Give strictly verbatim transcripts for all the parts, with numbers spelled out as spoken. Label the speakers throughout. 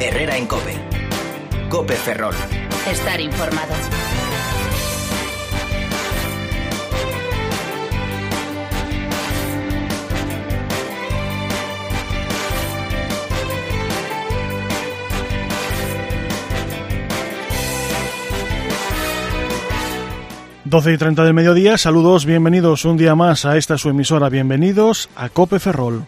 Speaker 1: Herrera en COPE. COPE Ferrol.
Speaker 2: Estar informado.
Speaker 3: doce y treinta del mediodía, saludos, bienvenidos un día más a esta su emisora, bienvenidos a COPE Ferrol.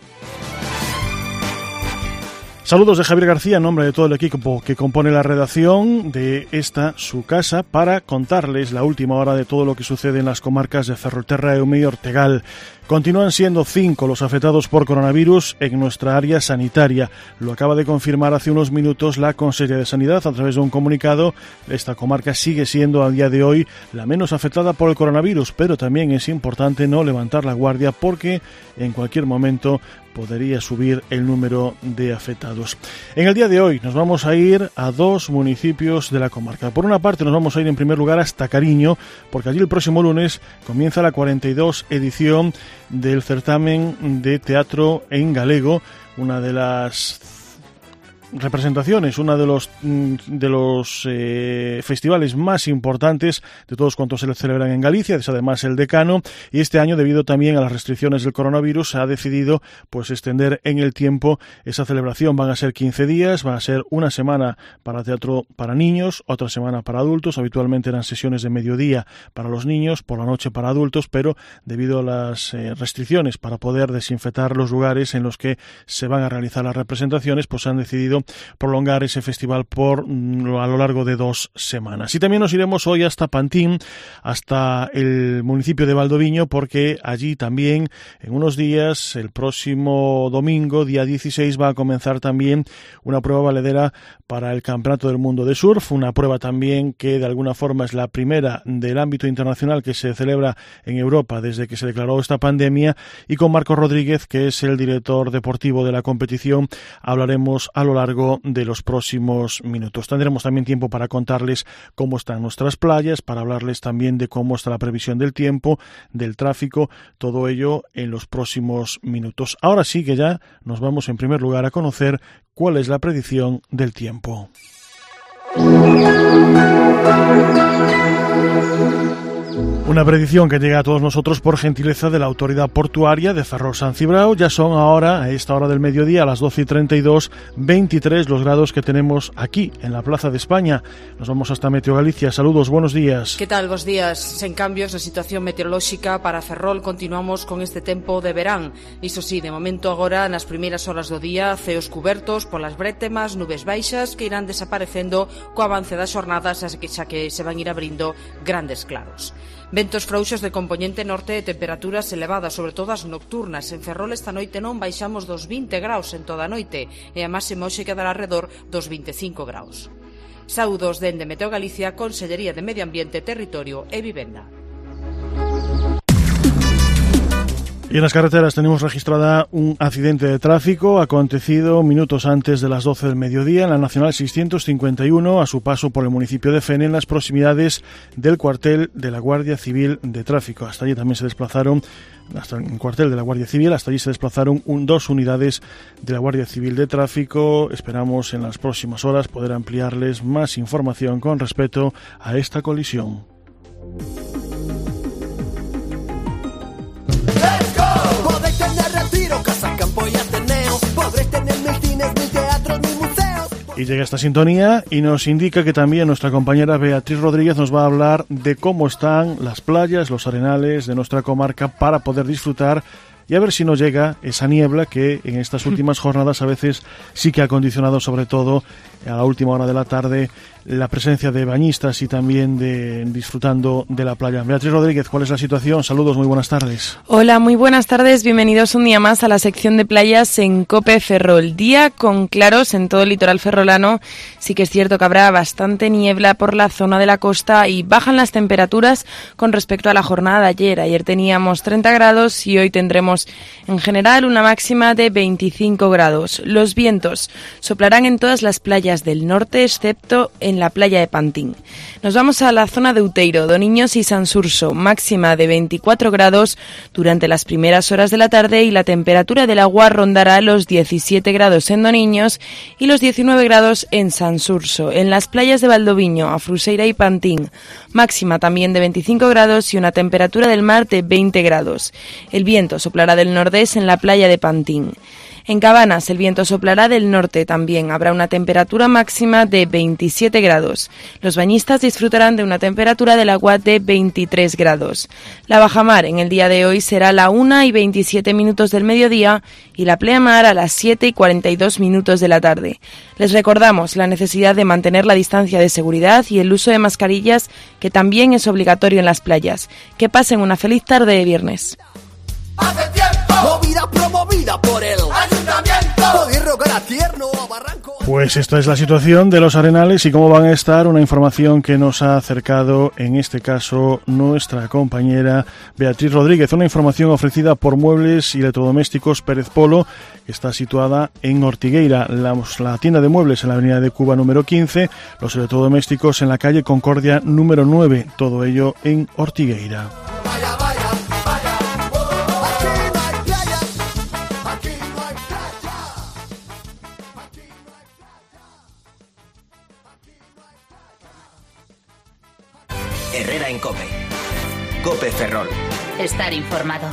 Speaker 3: Saludos de Javier García en nombre de todo el equipo que compone la redacción de esta su casa para contarles la última hora de todo lo que sucede en las comarcas de Ferrolterra, Eume y Ortegal. Continúan siendo cinco los afectados por coronavirus en nuestra área sanitaria. Lo acaba de confirmar hace unos minutos la Consellería de Sanidad a través de un comunicado. Esta comarca sigue siendo a día de hoy la menos afectada por el coronavirus, pero también es importante no levantar la guardia porque en cualquier momento podría subir el número de afectados. En el día de hoy nos vamos a ir a dos municipios de la comarca. Por una parte nos vamos a ir en primer lugar hasta Cariño, porque allí el próximo lunes comienza la cuarenta y dos edición del certamen de teatro en galego, una de las representaciones, uno de los de los eh, festivales más importantes de todos cuantos se celebran en Galicia, es además el decano, y este año, debido también a las restricciones del coronavirus, se ha decidido pues extender en el tiempo esa celebración. Van a ser quince días, va a ser una semana para teatro para niños, otra semana para adultos. Habitualmente eran sesiones de mediodía para los niños, por la noche para adultos, pero debido a las eh, restricciones para poder desinfectar los lugares en los que se van a realizar las representaciones, pues han decidido prolongar ese festival por a lo largo de dos semanas. Y también nos iremos hoy hasta Pantín, hasta el municipio de Valdoviño, porque allí también en unos días, el próximo domingo, día dieciséis, va a comenzar también una prueba valedera para el Campeonato del Mundo de Surf, una prueba también que de alguna forma es la primera del ámbito internacional que se celebra en Europa desde que se declaró esta pandemia, y con Marcos Rodríguez, que es el director deportivo de la competición, hablaremos a lo largo de los próximos minutos. Tendremos también tiempo para contarles cómo están nuestras playas, para hablarles también de cómo está la previsión del tiempo, del tráfico, todo ello en los próximos minutos. Ahora sí que ya nos vamos en primer lugar a conocer cuál es la predicción del tiempo. Una predicción que llega a todos nosotros por gentileza de la autoridad portuaria de Ferrol-San Cibrao. Ya son ahora, a esta hora del mediodía, a las doce y treinta y dos, veintitrés los grados que tenemos aquí, en la Plaza de España. Nos vamos hasta Meteo Galicia. Saludos, buenos días.
Speaker 4: Que tal, bos días? Sen cambios na situación meteorolóxica para Ferrol, continuamos con este tempo de verán. Iso sí, de momento agora, nas primeiras horas do día, ceos cubertos polas brétemas, nubes baixas que irán desaparecendo co avance das xornadas, xa que se van ir abrindo grandes claros. Ventos frouxos de compoñente norte e temperaturas elevadas, sobre todo as nocturnas. En Ferrol esta noite non baixamos dos vinte graus en toda a noite e a máxima hoxe quedará alrededor dos vinte e cinco graus. Saúdos dende Meteo Galicia, Consellería de Medio Ambiente, Territorio e Vivenda.
Speaker 3: Y en las carreteras tenemos registrada un accidente de tráfico acontecido minutos antes de las doce del mediodía en la Nacional seiscientos cincuenta y uno a su paso por el municipio de Fene, en las proximidades del cuartel de la Guardia Civil de Tráfico. Hasta allí también se desplazaron, hasta el cuartel de la Guardia Civil, hasta allí se desplazaron un, dos unidades de la Guardia Civil de Tráfico. Esperamos en las próximas horas poder ampliarles más información con respecto a esta colisión. Y llega esta sintonía y nos indica que también nuestra compañera Beatriz Rodríguez nos va a hablar de cómo están las playas, los arenales de nuestra comarca para poder disfrutar y a ver si nos llega esa niebla que en estas últimas jornadas a veces sí que ha condicionado, sobre todo a la última hora de la tarde, la presencia de bañistas y también de disfrutando de la playa. Beatriz Rodríguez, ¿cuál es la situación? Saludos, muy buenas tardes.
Speaker 5: Hola, muy buenas tardes, bienvenidos un día más a la sección de playas en COPE Ferrol. Día con claros en todo el litoral ferrolano. Sí que es cierto que habrá bastante niebla por la zona de la costa y bajan las temperaturas con respecto a la jornada de ayer. Ayer teníamos treinta grados y hoy tendremos tendremos en general una máxima de veinticinco grados. Los vientos soplarán en todas las playas del norte, excepto en la playa de Pantín. Nos vamos a la zona de Uteiro, Doniños y Sansurso, máxima de veinticuatro grados durante las primeras horas de la tarde, y la temperatura del agua rondará los diecisiete grados en Doniños y los diecinueve grados en Sansurso. En las playas de Valdoviño, Afruseira y Pantín, máxima también de veinticinco grados y una temperatura del mar de veinte grados. El viento soplará del nordeste en la playa de Pantín. En Cabanas el viento soplará del norte también. Habrá una temperatura máxima de veintisiete grados. Los bañistas disfrutarán de una temperatura del agua de veintitrés grados. La bajamar en el día de hoy será a la una y veintisiete minutos del mediodía y la pleamar a las siete y cuarenta y dos minutos de la tarde. Les recordamos la necesidad de mantener la distancia de seguridad y el uso de mascarillas, que también es obligatorio en las playas. Que pasen una feliz tarde de viernes.
Speaker 2: Hace tiempo, movida promovida por el ayuntamiento, de Roca Tierno a Barranco.
Speaker 3: Pues esta es la situación de los arenales y cómo van a estar, una información que nos ha acercado en este caso nuestra compañera Beatriz Rodríguez, una información ofrecida por Muebles y Electrodomésticos Pérez Polo, que está situada en Ortigueira, la, la tienda de muebles en la avenida de Cuba número quince, los electrodomésticos en la calle Concordia número nueve, todo ello en Ortigueira.
Speaker 2: Vaya, vaya.
Speaker 1: Herrera en COPE. COPE Ferrol.
Speaker 6: Estar informado.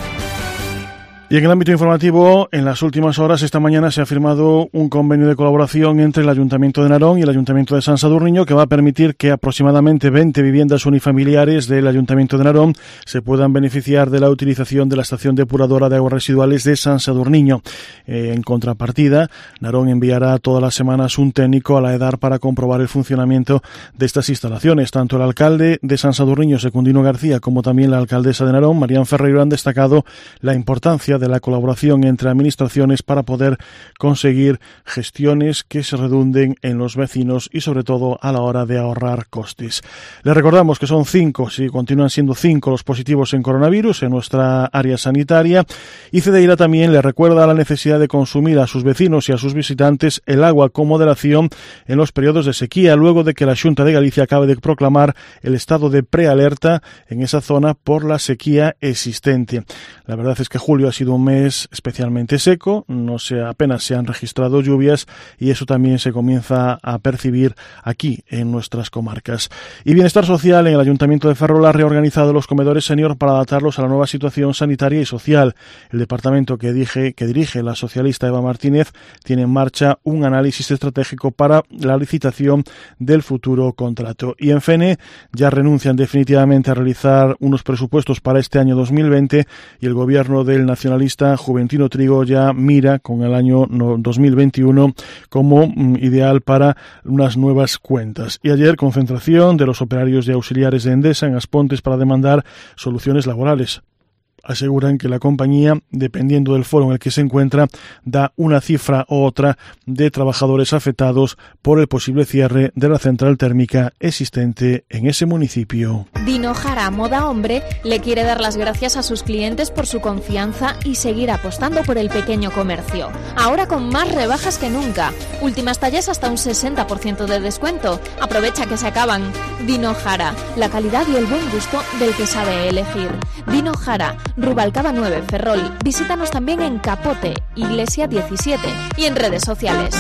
Speaker 3: Y en el ámbito informativo, en las últimas horas, esta mañana se ha firmado un convenio de colaboración entre el Ayuntamiento de Narón y el Ayuntamiento de San Sadurniño, que va a permitir que aproximadamente veinte viviendas unifamiliares del Ayuntamiento de Narón se puedan beneficiar de la utilización de la estación depuradora de aguas residuales de San Sadurniño. Eh, en contrapartida, Narón enviará todas las semanas un técnico a la EDAR para comprobar el funcionamiento de estas instalaciones. Tanto el alcalde de San Sadurniño, Secundino García, como también la alcaldesa de Narón, Marián Ferreiro, han destacado la importancia de la colaboración entre administraciones para poder conseguir gestiones que se redunden en los vecinos y sobre todo a la hora de ahorrar costes. Les recordamos que son cinco, sí, continúan siendo cinco los positivos en coronavirus en nuestra área sanitaria, y Cedeira también le recuerda la necesidad de consumir a sus vecinos y a sus visitantes el agua con moderación en los periodos de sequía, luego de que la Xunta de Galicia acabe de proclamar el estado de prealerta en esa zona por la sequía existente. La verdad es que julio ha sido un mes especialmente seco, no se, apenas se han registrado lluvias y eso también se comienza a percibir aquí en nuestras comarcas. Y Bienestar Social en el Ayuntamiento de Ferrol ha reorganizado los comedores senior para adaptarlos a la nueva situación sanitaria y social. El departamento que dirige, que dirige la socialista Eva Martínez tiene en marcha un análisis estratégico para la licitación del futuro contrato. Y en Fene ya renuncian definitivamente a realizar unos presupuestos para este año dos mil veinte y el gobierno del nacionalista Juventino Trigo ya mira con el año dos mil veintiuno como mm, ideal para unas nuevas cuentas. Y ayer, concentración de los operarios y auxiliares de Endesa en Aspontes para demandar soluciones laborales. Aseguran que la compañía, dependiendo del foro en el que se encuentra, da una cifra u otra de trabajadores afectados por el posible cierre de la central térmica existente en ese municipio.
Speaker 7: Dino Jara Moda Hombre le quiere dar las gracias a sus clientes por su confianza y seguir apostando por el pequeño comercio. Ahora con más rebajas que nunca. Últimas tallas hasta un sesenta por ciento de descuento. Aprovecha que se acaban. Dino Jara, la calidad y el buen gusto del que sabe elegir. Dino Jara, Rubalcaba nueve, Ferrol. Visítanos también en Capote, Iglesia diecisiete y en redes sociales.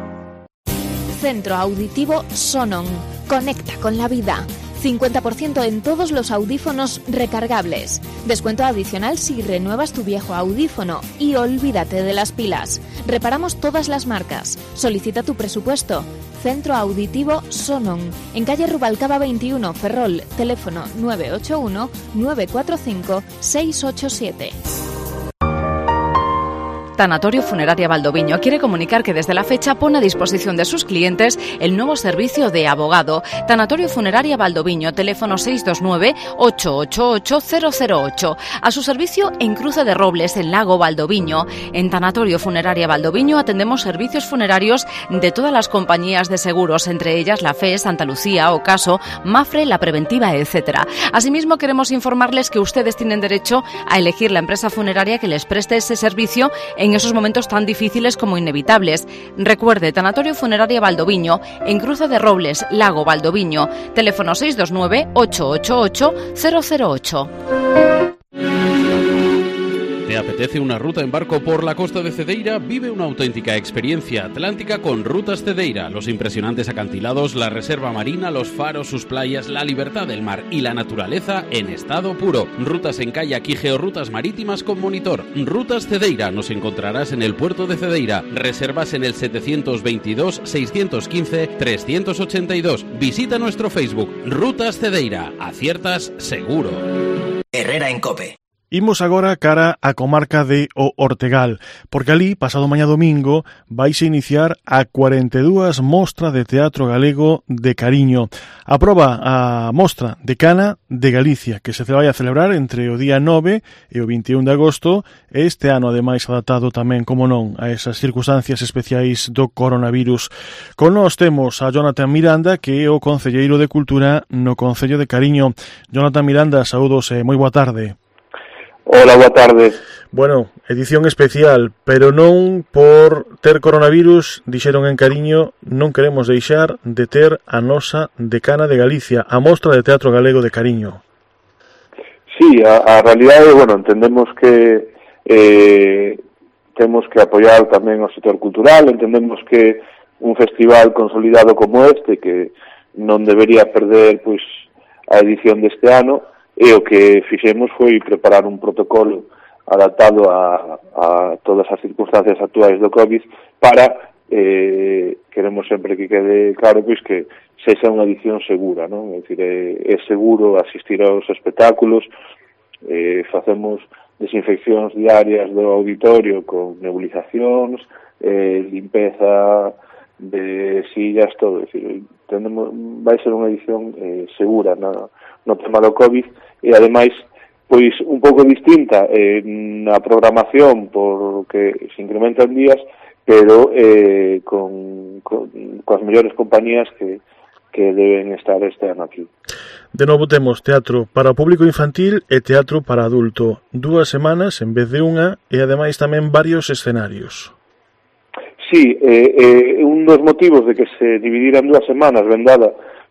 Speaker 7: Centro Auditivo Sonon. Conecta con la vida. cincuenta por ciento en todos los audífonos recargables. Descuento adicional si renuevas tu viejo audífono. Y olvídate de las pilas. Reparamos todas las marcas. Solicita tu presupuesto. Centro Auditivo Sonon. En calle Rubalcaba veintiuno, Ferrol. Teléfono nueve ocho uno, nueve cuatro cinco, seis ocho siete.
Speaker 6: Tanatorio Funeraria Valdoviño quiere comunicar que desde la fecha pone a disposición de sus clientes el nuevo servicio de abogado. Tanatorio Funeraria Valdoviño, teléfono seis dos nueve, ocho ocho ocho, cero cero ocho. A su servicio en Cruce de Robles, en Lago Valdoviño. En Tanatorio Funeraria Valdoviño atendemos servicios funerarios de todas las compañías de seguros, entre ellas la F E, Santa Lucía, Ocaso, Mafre, La Preventiva, etcétera. Asimismo, queremos informarles que ustedes tienen derecho a elegir la empresa funeraria que les preste ese servicio en esos momentos tan difíciles como inevitables. Recuerde, Tanatorio Funeraria Valdoviño, en Cruce de Robles, Lago Valdoviño, teléfono seis dos nueve, ocho ocho ocho, cero cero ocho.
Speaker 8: ¿Te apetece una ruta en barco por la costa de Cedeira? Vive una auténtica experiencia atlántica con Rutas Cedeira. Los impresionantes acantilados, la reserva marina, los faros, sus playas, la libertad del mar y la naturaleza en estado puro. Rutas en kayak y georrutas marítimas con monitor. Rutas Cedeira. Nos encontrarás en el puerto de Cedeira. Reservas en el setecientos veintidós, seiscientos quince, trescientos ochenta y dos. Visita nuestro Facebook. Rutas Cedeira. Aciertas seguro.
Speaker 1: Herrera en Cope.
Speaker 3: Imos agora cara á comarca de O Ortegal, porque ali, pasado mañá domingo, vaise iniciar a cuarenta e dúas mostra de teatro galego de cariño. Aproba a mostra de Cana de Galicia, que se vai a celebrar entre o día nove e o vinte e un de agosto, este ano ademais adaptado tamén, como non, a esas circunstancias especiais do coronavirus. Con nós temos a Jonathan Miranda, que é o concelleiro de Cultura no Concello de Cariño. Jonathan Miranda, saúdos e moi boa tarde.
Speaker 9: Hola, boa tarde.
Speaker 3: Bueno, edición especial, pero non por ter coronavirus, dixeron en Cariño, non queremos deixar de ter a nosa Decana de Galicia, a mostra de teatro galego de Cariño.
Speaker 9: Sí, a, a realidade, bueno, entendemos que eh, temos que apoiar tamén o sector cultural, entendemos que un festival consolidado como este, que non debería perder pois a edición deste ano, e o que fixemos foi preparar un protocolo adaptado a, a todas as circunstancias actuais do COVID para, eh, queremos sempre que quede claro, pois que sexa unha edición segura, non? É dicir, é, é seguro asistir aos espectáculos, eh, facemos desinfeccións diarias do auditorio con nebulizacións, eh, limpeza de sillas, todo, é dicir, tenemos, vai ser unha edición eh, segura na, no tema do COVID, e ademais pois un pouco distinta eh, na programación porque se incrementan días, pero eh, con, con coas mellores compañías que, que deben estar este ano aquí.
Speaker 3: De novo temos teatro para o público infantil e teatro para adulto, dúas semanas en vez de unha, e ademais tamén varios escenarios.
Speaker 9: Sí, eh, eh, un dos motivos de que se dividiran dúas semanas vendada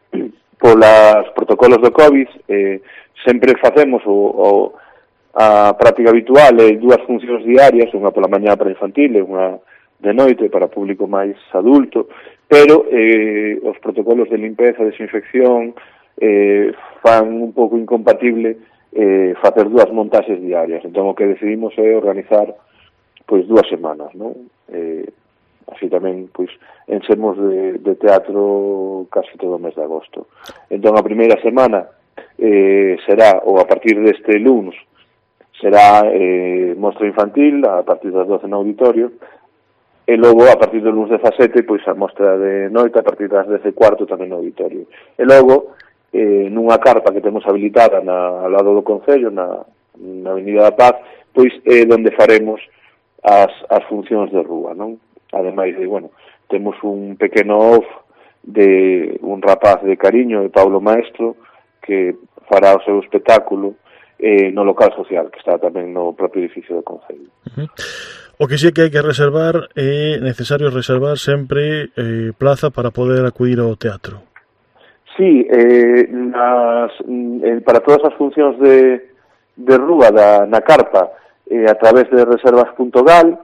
Speaker 9: polas protocolos do COVID, eh, sempre facemos o, o, a práctica habitual é dúas funcións diarias, unha pola mañá para infantil e unha de noite para público máis adulto, pero eh, os protocolos de limpeza, desinfección, eh, fan un pouco incompatible eh, facer dúas montaxes diarias. Entón o que decidimos é organizar pois dúas semanas, non? Eh, así tamén pois enchemos de, de teatro casi todo o mes de agosto. Entón a primeira semana eh, será, ou a partir deste lunes, será eh, mostra infantil a partir das doce no auditorio, e logo a partir do lunes dezasete pois a mostra de noite a partir das dez e cuarto tamén no auditorio. E logo eh, nunha carpa que temos habilitada na, ao lado do Concello, na, na Avenida da Paz, pois é eh, onde faremos as, as funcións de rúa, non? Ademais de, bueno, temos un pequeno off de un rapaz de Cariño, de Paulo Maestro, que fará o seu espectáculo eh, no local social, que está tamén no propio edificio do Concello.
Speaker 3: Uh-huh. O que sí que hai que reservar é necesario reservar sempre eh, plaza para poder acudir ao teatro.
Speaker 9: Sí, eh, nas, eh, para todas as funcións de, de rúa da, na carpa, eh, a través de reservas punto gal,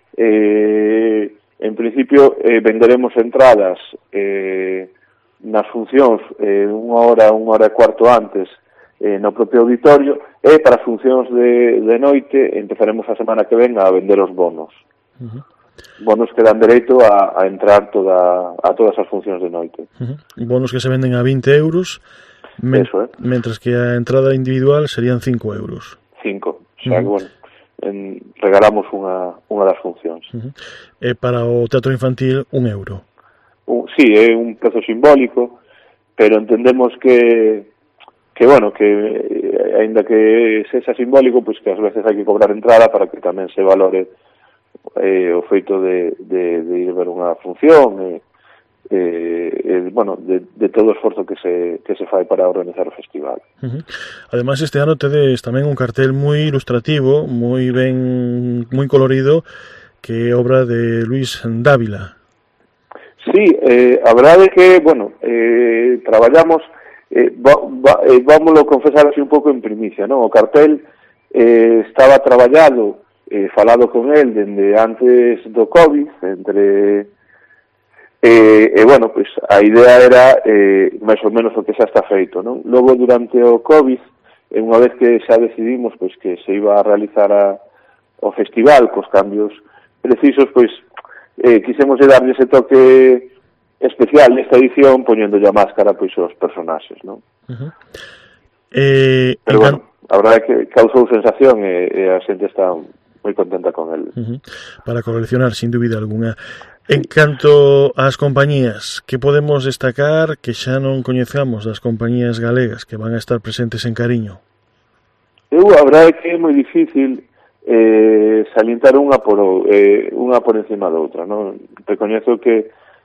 Speaker 9: eh, en principio eh, venderemos entradas eh, nas funcións eh, unha hora, unha hora e cuarto antes eh, no propio auditorio, e para as funcións de, de noite empezaremos a semana que ven a vender os bonos. Uh-huh. Bonos que dan dereito a, a entrar toda, a todas as funcións de noite.
Speaker 3: Uh-huh. Bonos que se venden a vinte euros, men-
Speaker 9: Eso, eh?
Speaker 3: mentras que a entrada individual serían cinco euros.
Speaker 9: cinco, o sea, uh-huh. que bueno, en, regalamos unha, unha das funcións.
Speaker 3: Uh-huh. E para o teatro infantil, un euro.
Speaker 9: Un, sí, é un prezo simbólico, pero entendemos que que, bueno, que aínda que sexa simbólico, pois que ás veces hai que cobrar entrada para que tamén se valore eh, o feito de, de, de ir ver unha función, e, eh, eh, bueno, de, de todo o esforzo que se, que se fai para organizar o festival.
Speaker 3: Uh-huh. Ademais, este ano tedes tamén un cartel moi ilustrativo, moi ben, moi colorido, que é obra de Luis Dávila.
Speaker 9: Sí, eh, a verdade é que, bueno, eh, traballamos, eh, va, va, eh, vámoslo confesar así un pouco en primicia, non? O cartel eh, estaba traballado, eh, falado con el dende antes do COVID, entre... Eh, e, bueno, pois, a idea era eh, máis ou menos o que xa está feito, non? Logo, durante o COVID, e unha vez que xa decidimos pois que se iba a realizar a, o festival cos cambios precisos, pois eh, quisemos darlle ese toque especial nesta edición, poñendo a máscara pois os personaxes, non? Uh-huh.
Speaker 3: Eh,
Speaker 9: Pero, bueno, a verdade é que causou sensación e, e a xente está moi contenta con el.
Speaker 3: Uh-huh. Para coleccionar, sin dúbida alguna. En canto ás compañías, que podemos destacar que xa non coñezamos das compañías galegas que van a estar presentes en Cariño?
Speaker 9: Eu, a verdade é que é moi difícil eh, salientar unha por, eh, unha por encima da outra, non? Recoñezo que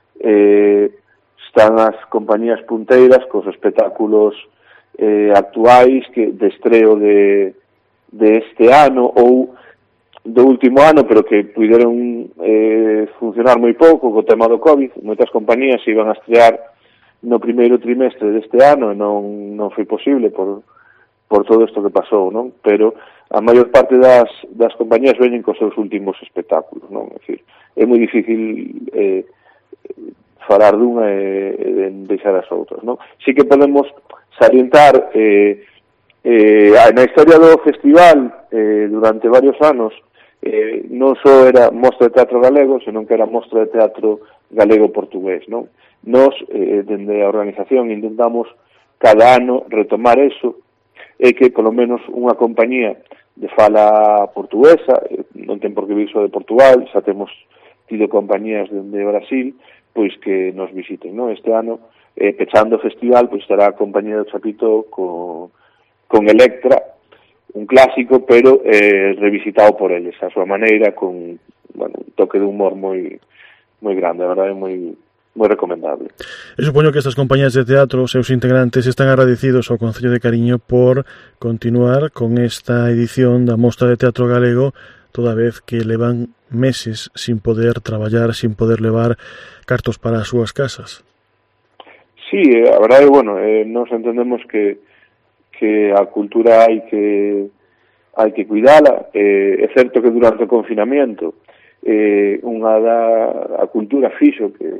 Speaker 9: eh, están as compañías punteiras cos espectáculos eh, actuais que de estreo de, de este ano ou do último ano, pero que puderon eh, funcionar moi pouco co tema do COVID. Moitas compañías iban a estrear no primeiro trimestre deste ano e non, non foi posible por, por todo isto que pasou, non? Pero a maior parte das, das compañías veñen cos seus últimos espectáculos, non? É dicir, é moi difícil eh, falar dunha e, e deixar as outras, non? Si que podemos salientar eh, eh, na historia do festival eh, durante varios anos eh, non só era mostra de teatro galego, senón que era mostra de teatro galego-portugués, non? Nos, eh, dende a organización, intentamos cada ano retomar eso, e que, polo menos, unha compañía de fala portuguesa, eh, non ten por que vir só de Portugal, xa temos tido compañías dende Brasil, pois que nos visiten, non? Este ano, eh, pechando o festival, pois estará a compañía do Chapito con, con Electra, un clásico, pero eh, revisitado por eles, a súa maneira, con, bueno, un toque de humor moi moi grande, a verdade, moi moi recomendable.
Speaker 3: E supoño que estas compañías de teatro, os seus integrantes, están agradecidos ao Concello de Cariño por continuar con esta edición da Mostra de Teatro Galego, toda vez que levan meses sin poder traballar, sin poder levar cartos para as súas casas.
Speaker 9: Sí, a verdade, bueno, eh, nos entendemos que que a cultura hai que hai que cuidala. Eh, é certo que durante o confinamiento eh, unha da a cultura fixo que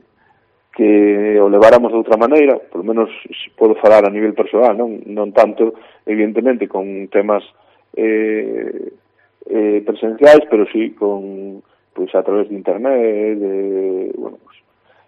Speaker 9: que o leváramos de outra maneira, por lo menos podo falar a nivel persoal, non non tanto, evidentemente, con temas eh, eh, presenciais, pero sí con, pois, a través de internet, de, bueno, pues,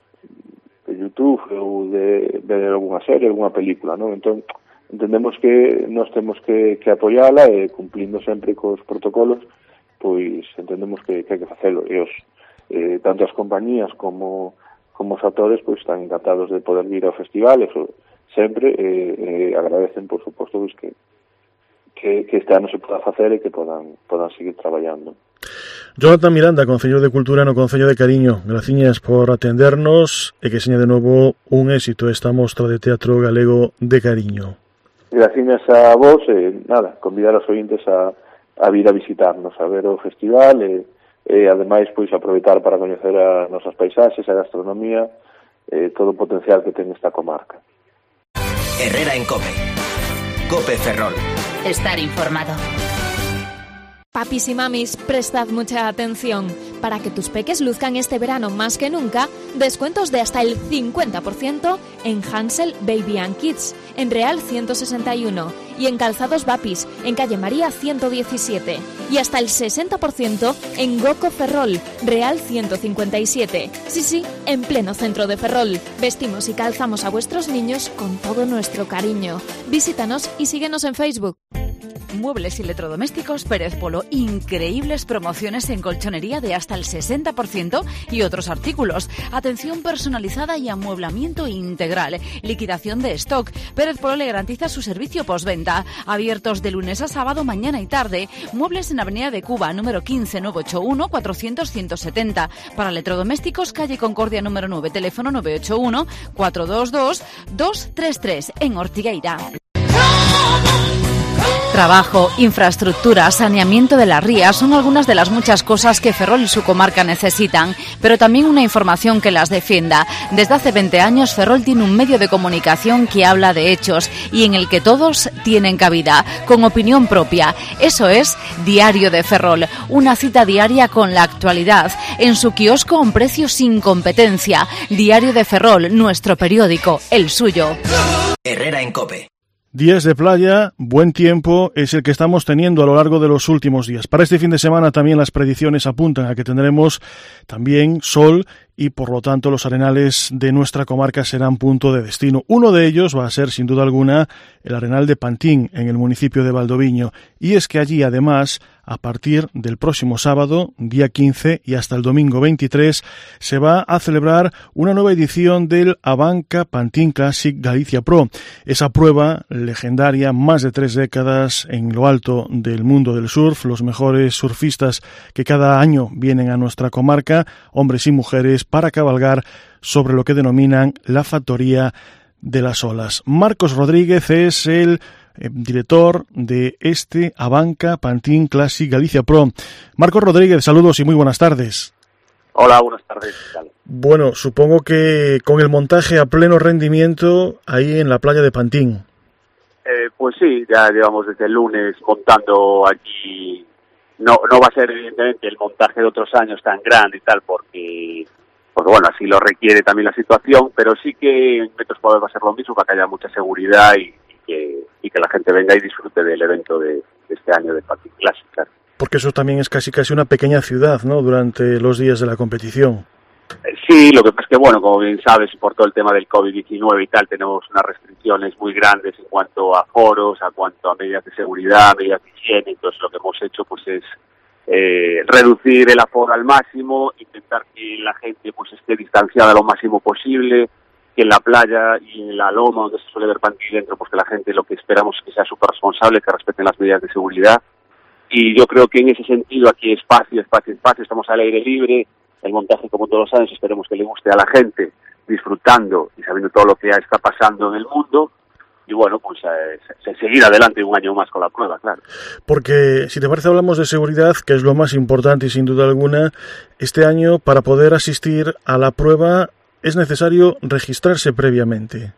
Speaker 9: de YouTube ou de ver algunha serie, algunha película, non? Entón, entendemos que nós temos que, que apoiala e cumplindo sempre cos protocolos, pois entendemos que, que hai que facelo. E os, eh, tanto as compañías como, como os actores pois están encantados de poder vir ao festival, eso sempre, eh, eh, agradecen, por suposto, pois, que, que, que este ano se poda facer e que podan, podan seguir traballando.
Speaker 3: Jonathan Miranda, Concello de Cultura no Concello de Cariño, graciñas por atendernos e que seña de novo un éxito esta mostra de teatro galego de Cariño. Gracias
Speaker 9: a vos, e nada, convidar aos ointes a, a vir a visitarnos, a ver o festival e, e ademais pois aproveitar para coñecer as nosas paisaxes, a gastronomía, e todo o potencial que ten esta comarca.
Speaker 1: Herrera en Cope. Cope Ferrol.
Speaker 6: Estar informado.
Speaker 7: Papis y mamis, prestad mucha atención. Para que tus peques luzcan este verano más que nunca, descuentos de hasta el cincuenta por ciento en Hansel Baby and Kids, en Real ciento sesenta y uno, y en Calzados Bapis, en Calle María ciento diecisiete, y hasta el sesenta por ciento en Goco Ferrol, Real ciento cincuenta y siete. Sí, sí, en pleno centro de Ferrol. Vestimos y calzamos a vuestros niños con todo nuestro cariño. Visítanos y síguenos en Facebook.
Speaker 6: Muebles y electrodomésticos Pérez Polo. Increíbles promociones en colchonería de hasta el sesenta por ciento y otros artículos. Atención personalizada y amueblamiento integral. Liquidación de stock. Pérez Polo le garantiza su servicio postventa. Abiertos de lunes a sábado, mañana y tarde. Muebles en Avenida de Cuba, número quince, nueve ocho uno, cuatrocientos, ciento setenta. Para electrodomésticos, calle Concordia número nueve, teléfono nueve ocho uno, cuatro dos dos, dos tres tres, en Ortigueira. Trabajo, infraestructura, saneamiento de las rías son algunas de las muchas cosas que Ferrol y su comarca necesitan, pero también una información que las defienda. Desde hace veinte años Ferrol tiene un medio de comunicación que habla de hechos y en el que todos tienen cabida, con opinión propia. Eso es Diario de Ferrol, una cita diaria con la actualidad, en su kiosco a un precio sin competencia. Diario de Ferrol, nuestro periódico, el suyo.
Speaker 1: Herrera en COPE.
Speaker 3: Días de playa, buen tiempo es el que estamos teniendo a lo largo de los últimos días. Para este fin de semana también las predicciones apuntan a que tendremos también sol y por lo tanto los arenales de nuestra comarca serán punto de destino. Uno de ellos va a ser sin duda alguna el Arenal de Pantín en el municipio de Valdoviño, y es que allí además a partir del próximo sábado, día quince, y hasta el domingo veintitrés, se va a celebrar una nueva edición del Abanca Pantín Classic Galicia Pro. Esa prueba legendaria, más de tres décadas en lo alto del mundo del surf, los mejores surfistas que cada año vienen a nuestra comarca, hombres y mujeres, para cabalgar sobre lo que denominan la factoría de las olas. Marcos Rodríguez es el Eh, director de este Abanca Pantín Classic Galicia Pro. Marcos Rodríguez, saludos y muy buenas tardes.
Speaker 10: Hola, buenas tardes. ¿Qué tal?
Speaker 3: Bueno, supongo que con el montaje a pleno rendimiento ahí en la playa de Pantín.
Speaker 10: Eh, pues sí, ya llevamos desde el lunes montando aquí. No, no va a ser evidentemente el montaje de otros años tan grande y tal, porque, porque bueno, así lo requiere también la situación, pero sí que en Metros Power va a ser lo mismo para que haya mucha seguridad y Que, y que la gente venga y disfrute del evento de, de este año de Pantín Classic, claro.
Speaker 3: Porque eso también es casi casi una pequeña ciudad, ¿no?, durante los días de la competición.
Speaker 10: Eh, sí, lo que pasa es que, bueno, como bien sabes, por todo el tema del COVID diecinueve y tal, tenemos unas restricciones muy grandes en cuanto a foros, a cuanto a medidas de seguridad, medidas de higiene. Entonces lo que hemos hecho pues es eh, reducir el aforo al máximo, intentar que la gente pues esté distanciada lo máximo posible, que en la playa y en la loma donde se suele ver Pantín dentro, pues que la gente lo que esperamos es que sea súper responsable, que respeten las medidas de seguridad. Y yo creo que en ese sentido aquí espacio, espacio, espacio, estamos al aire libre, el montaje como todos los años esperemos que le guste a la gente, disfrutando y sabiendo todo lo que ya está pasando en el mundo. Y bueno, pues eh, seguir adelante un año más con la prueba, claro.
Speaker 3: Porque, si te parece, hablamos de seguridad, que es lo más importante y sin duda alguna, este año para poder asistir a la prueba es necesario registrarse previamente.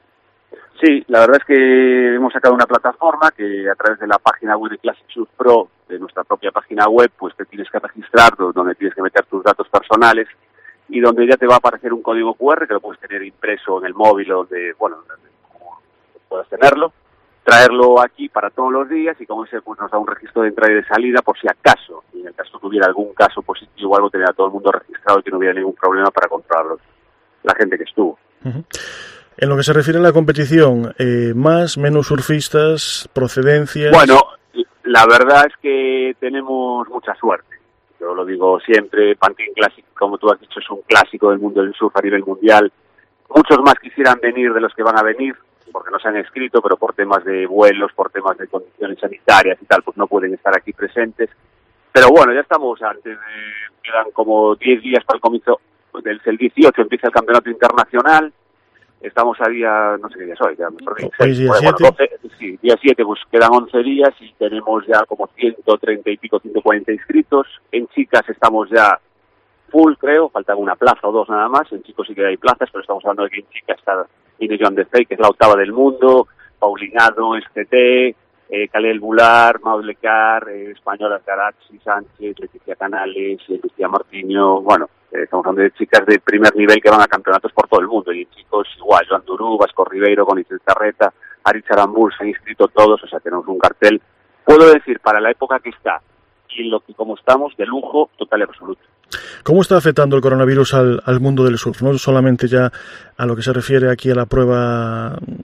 Speaker 10: Sí, la verdad es que hemos sacado una plataforma que a través de la página web de Classic Surf Pro, de nuestra propia página web, pues te tienes que registrar, donde tienes que meter tus datos personales y donde ya te va a aparecer un código cu erre que lo puedes tener impreso en el móvil o de, bueno, como puedas tenerlo, traerlo aquí para todos los días y como ese pues nos da un registro de entrada y de salida por si acaso, y en el caso que hubiera algún caso positivo o algo, tener a todo el mundo registrado y que no hubiera ningún problema para controlarlos. La gente que estuvo.
Speaker 3: Uh-huh. En lo que se refiere a la competición, eh, más, menos surfistas, procedencias.
Speaker 10: Bueno, la verdad es que tenemos mucha suerte. Yo lo digo siempre, Pantín Classic, como tú has dicho, es un clásico del mundo del surf a nivel mundial. Muchos más quisieran venir de los que van a venir, porque no se han inscrito, pero por temas de vuelos, por temas de condiciones sanitarias y tal, pues no pueden estar aquí presentes. Pero bueno, ya estamos antes de, quedan como diez días para el comienzo. Del el dieciocho empieza el campeonato internacional, estamos a día, no sé qué día es hoy, ya mejor dicho,
Speaker 3: pues día
Speaker 10: bueno,
Speaker 3: siete.
Speaker 10: doce, sí, día siete, pues quedan once días y tenemos ya como ciento treinta y pico, ciento cuarenta inscritos. En chicas estamos ya full, creo, faltan una plaza o dos nada más. En chicos sí que hay plazas, pero estamos hablando de que en chicas está Ine Joan de Fey, que es la octava del mundo, Paulinado, S T, eh, Calel Bular, Maudlecar, eh, Española Carachi, Sánchez, Leticia Canales, eh, Lucía Martiño, bueno, eh, estamos hablando de chicas de primer nivel que van a campeonatos por todo el mundo, y chicos igual, Joan Durú, Vasco Ribeiro, Gonitzel Tarreta, Ari Charambur, se han inscrito todos, o sea, tenemos un cartel, puedo decir, para la época que está, y lo que como estamos, de lujo total y absoluto.
Speaker 3: ¿Cómo está afectando el coronavirus al, al mundo del surf? No solamente ya a lo que se refiere aquí a la prueba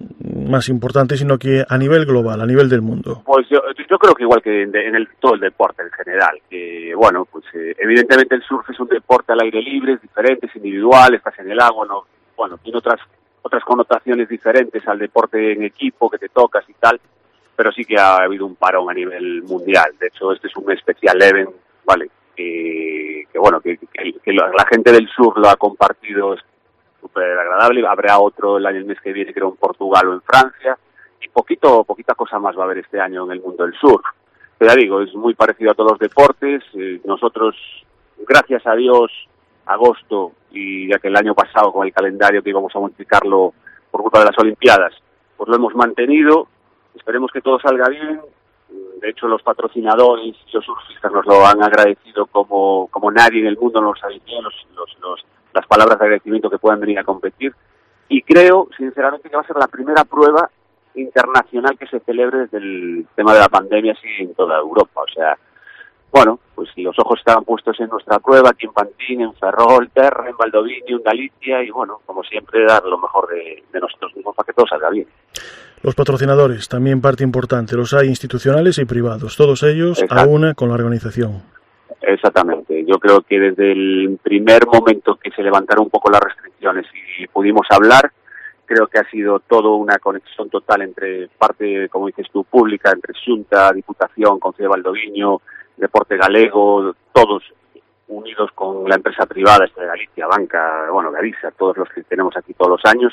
Speaker 3: más importante, sino que a nivel global, a nivel del mundo.
Speaker 10: Pues yo, yo creo que igual que en, en el, todo el deporte en general, que bueno, pues eh, evidentemente el surf es un deporte al aire libre, es diferente, es individual, estás en el agua, no, bueno, tiene otras otras connotaciones diferentes al deporte en equipo que te tocas y tal, pero sí que ha habido un parón a nivel mundial. De hecho, este es un especial event, vale, que, que bueno, que, que, que la, la gente del sur lo ha compartido, es súper agradable. Habrá otro el año, el mes que viene, creo, en Portugal o en Francia, y poquito, poquita cosa más va a haber este año en el mundo del surf. Pero ya digo, es muy parecido a todos los deportes. Eh, nosotros, gracias a Dios, agosto, y ya que el año pasado con el calendario que íbamos a modificarlo por culpa de las Olimpiadas, pues lo hemos mantenido. Esperemos que todo salga bien. De hecho, los patrocinadores y los surfistas nos lo han agradecido como, como nadie en el mundo nos ha dicho los, los, los, las palabras de agradecimiento que puedan venir a competir. Y creo, sinceramente, que va a ser la primera prueba internacional que se celebre desde el tema de la pandemia así en toda Europa. O sea, bueno, pues los ojos estaban puestos en nuestra prueba, aquí en Pantín, en Ferrol, Terra, en Valdoviño, en Galicia, y bueno, como siempre, dar lo mejor de, de nosotros mismos para que todo salga bien.
Speaker 3: Los patrocinadores, también parte importante, los hay institucionales y privados, todos ellos Exacto. a una con la organización.
Speaker 10: Exactamente, yo creo que desde el primer momento que se levantaron un poco las restricciones y pudimos hablar, creo que ha sido todo una conexión total entre parte, como dices tú, pública, entre Xunta, Diputación, Concello de Valdoviño, Deporte Galego, todos unidos con la empresa privada, esta de Galicia, Banca, bueno, Galicia, todos los que tenemos aquí todos los años.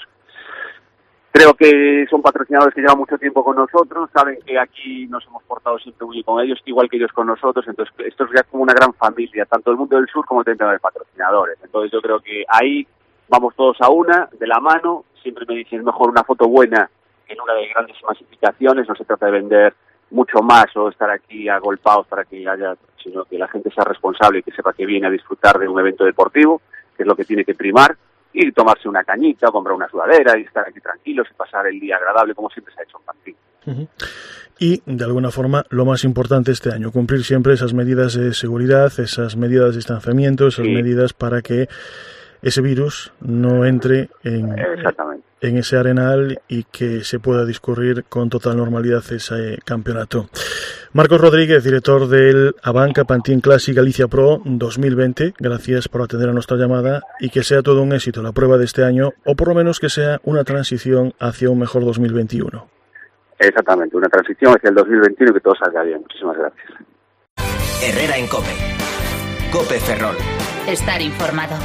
Speaker 10: Creo que son patrocinadores que llevan mucho tiempo con nosotros, saben que aquí nos hemos portado siempre muy bien con ellos, igual que ellos con nosotros, entonces esto es ya como una gran familia, tanto el mundo del sur como el tema de patrocinadores. Entonces yo creo que ahí vamos todos a una, de la mano, siempre me dicen mejor una foto buena que en una de grandes masificaciones, no se trata de vender mucho más o estar aquí agolpados para que haya, sino que la gente sea responsable y que sepa que viene a disfrutar de un evento deportivo, que es lo que tiene que primar, y tomarse una cañita o comprar una sudadera y estar aquí tranquilos y pasar el día agradable como siempre se ha hecho en Pantín.
Speaker 3: Uh-huh. Y, de alguna forma, lo más importante este año, cumplir siempre esas medidas de seguridad, esas medidas de distanciamiento, esas sí. medidas para que ese virus no entre en, en ese arenal y que se pueda discurrir con total normalidad ese campeonato. Marcos Rodríguez, director del Abanca Pantín Classic Galicia Pro dos mil veinte, gracias por atender a nuestra llamada y que sea todo un éxito la prueba de este año, o por lo menos que sea una transición hacia un mejor dos mil veintiuno.
Speaker 10: Exactamente, una transición hacia el dos mil veintiuno y que todo salga bien. Muchísimas gracias.
Speaker 1: Herrera en COPE. COPE Ferrol.
Speaker 6: Estar informado.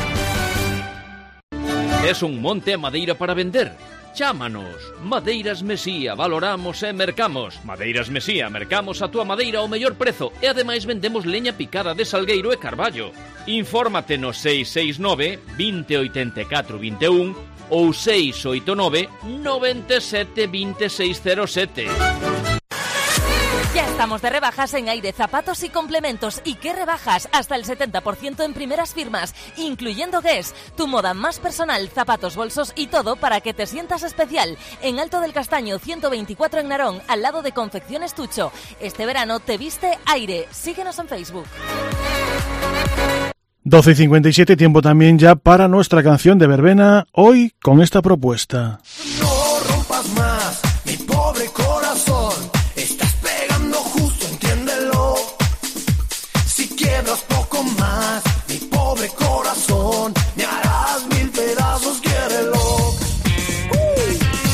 Speaker 11: Es un monte a madeira para vender? Chámanos. Madeiras Mesía, valoramos e mercamos. Madeiras Mesía, mercamos a túa madeira ao mellor prezo e ademais vendemos leña picada de salgueiro e carballo. Infórmate no seis seis nove, veinte, oitenta e catro, vinte e un ou seis oito nove, noventa e sete, vinte e seis cero sete.
Speaker 12: Ya estamos de rebajas en Aire Zapatos y Complementos. ¿Y qué rebajas? Hasta el setenta por ciento en primeras firmas, incluyendo Guess, tu moda más personal, zapatos, bolsos y todo para que te sientas especial. En Alto del Castaño, ciento veinticuatro en Narón, al lado de Confecciones Tucho. Este verano te viste Aire. Síguenos en Facebook.
Speaker 3: doce y cincuenta y siete, tiempo también ya para nuestra canción de verbena, hoy con esta propuesta.
Speaker 2: No rompas más, mi pobre corazón. Poco más, mi pobre corazón, me harás mil pedazos, quiérelo. Uh.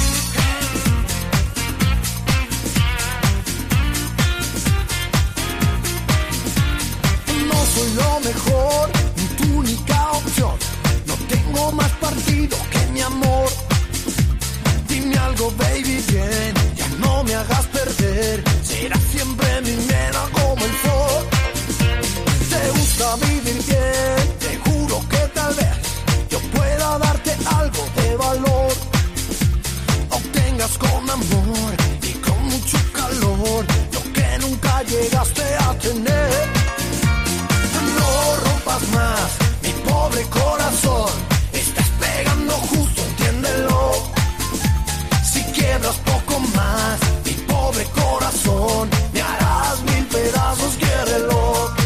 Speaker 2: No soy lo mejor, tu única opción. No tengo más partido que mi amor. Dime algo, baby, bien, ya no me hagas perder. Será siempre mi nena como el sol. Te gusta vivir bien, te juro que tal vez yo pueda darte algo de valor. Obtengas con amor y con mucho calor lo que nunca llegaste a tener. No rompas más, mi pobre corazón, estás pegando justo, entiéndelo. Si quiebras poco más, mi pobre corazón, me harás mil pedazos, quiérelo.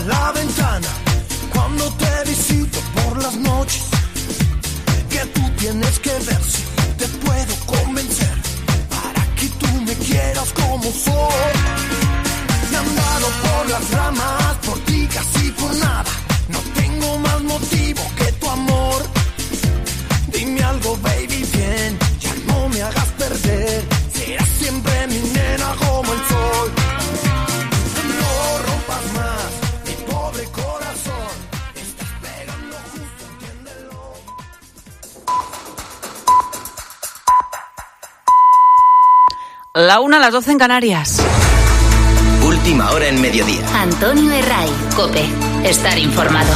Speaker 2: la ventana cuando te visito por las noches. Que tú tienes que ver si te puedo convencer para que tú me quieras como soy. Me han dado por las ramas, por ti casi por nada. No tengo más motivo que tu amor. Dime algo, baby, bien, ya no me hagas perder. Serás siempre mi nena como el sol. No rompas más mi pobre corazón. Estás pegando justo, entiéndelo.
Speaker 13: La una a las doce en Canarias.
Speaker 1: Última hora en mediodía.
Speaker 14: Antonio Herray, COPE. Estar informado.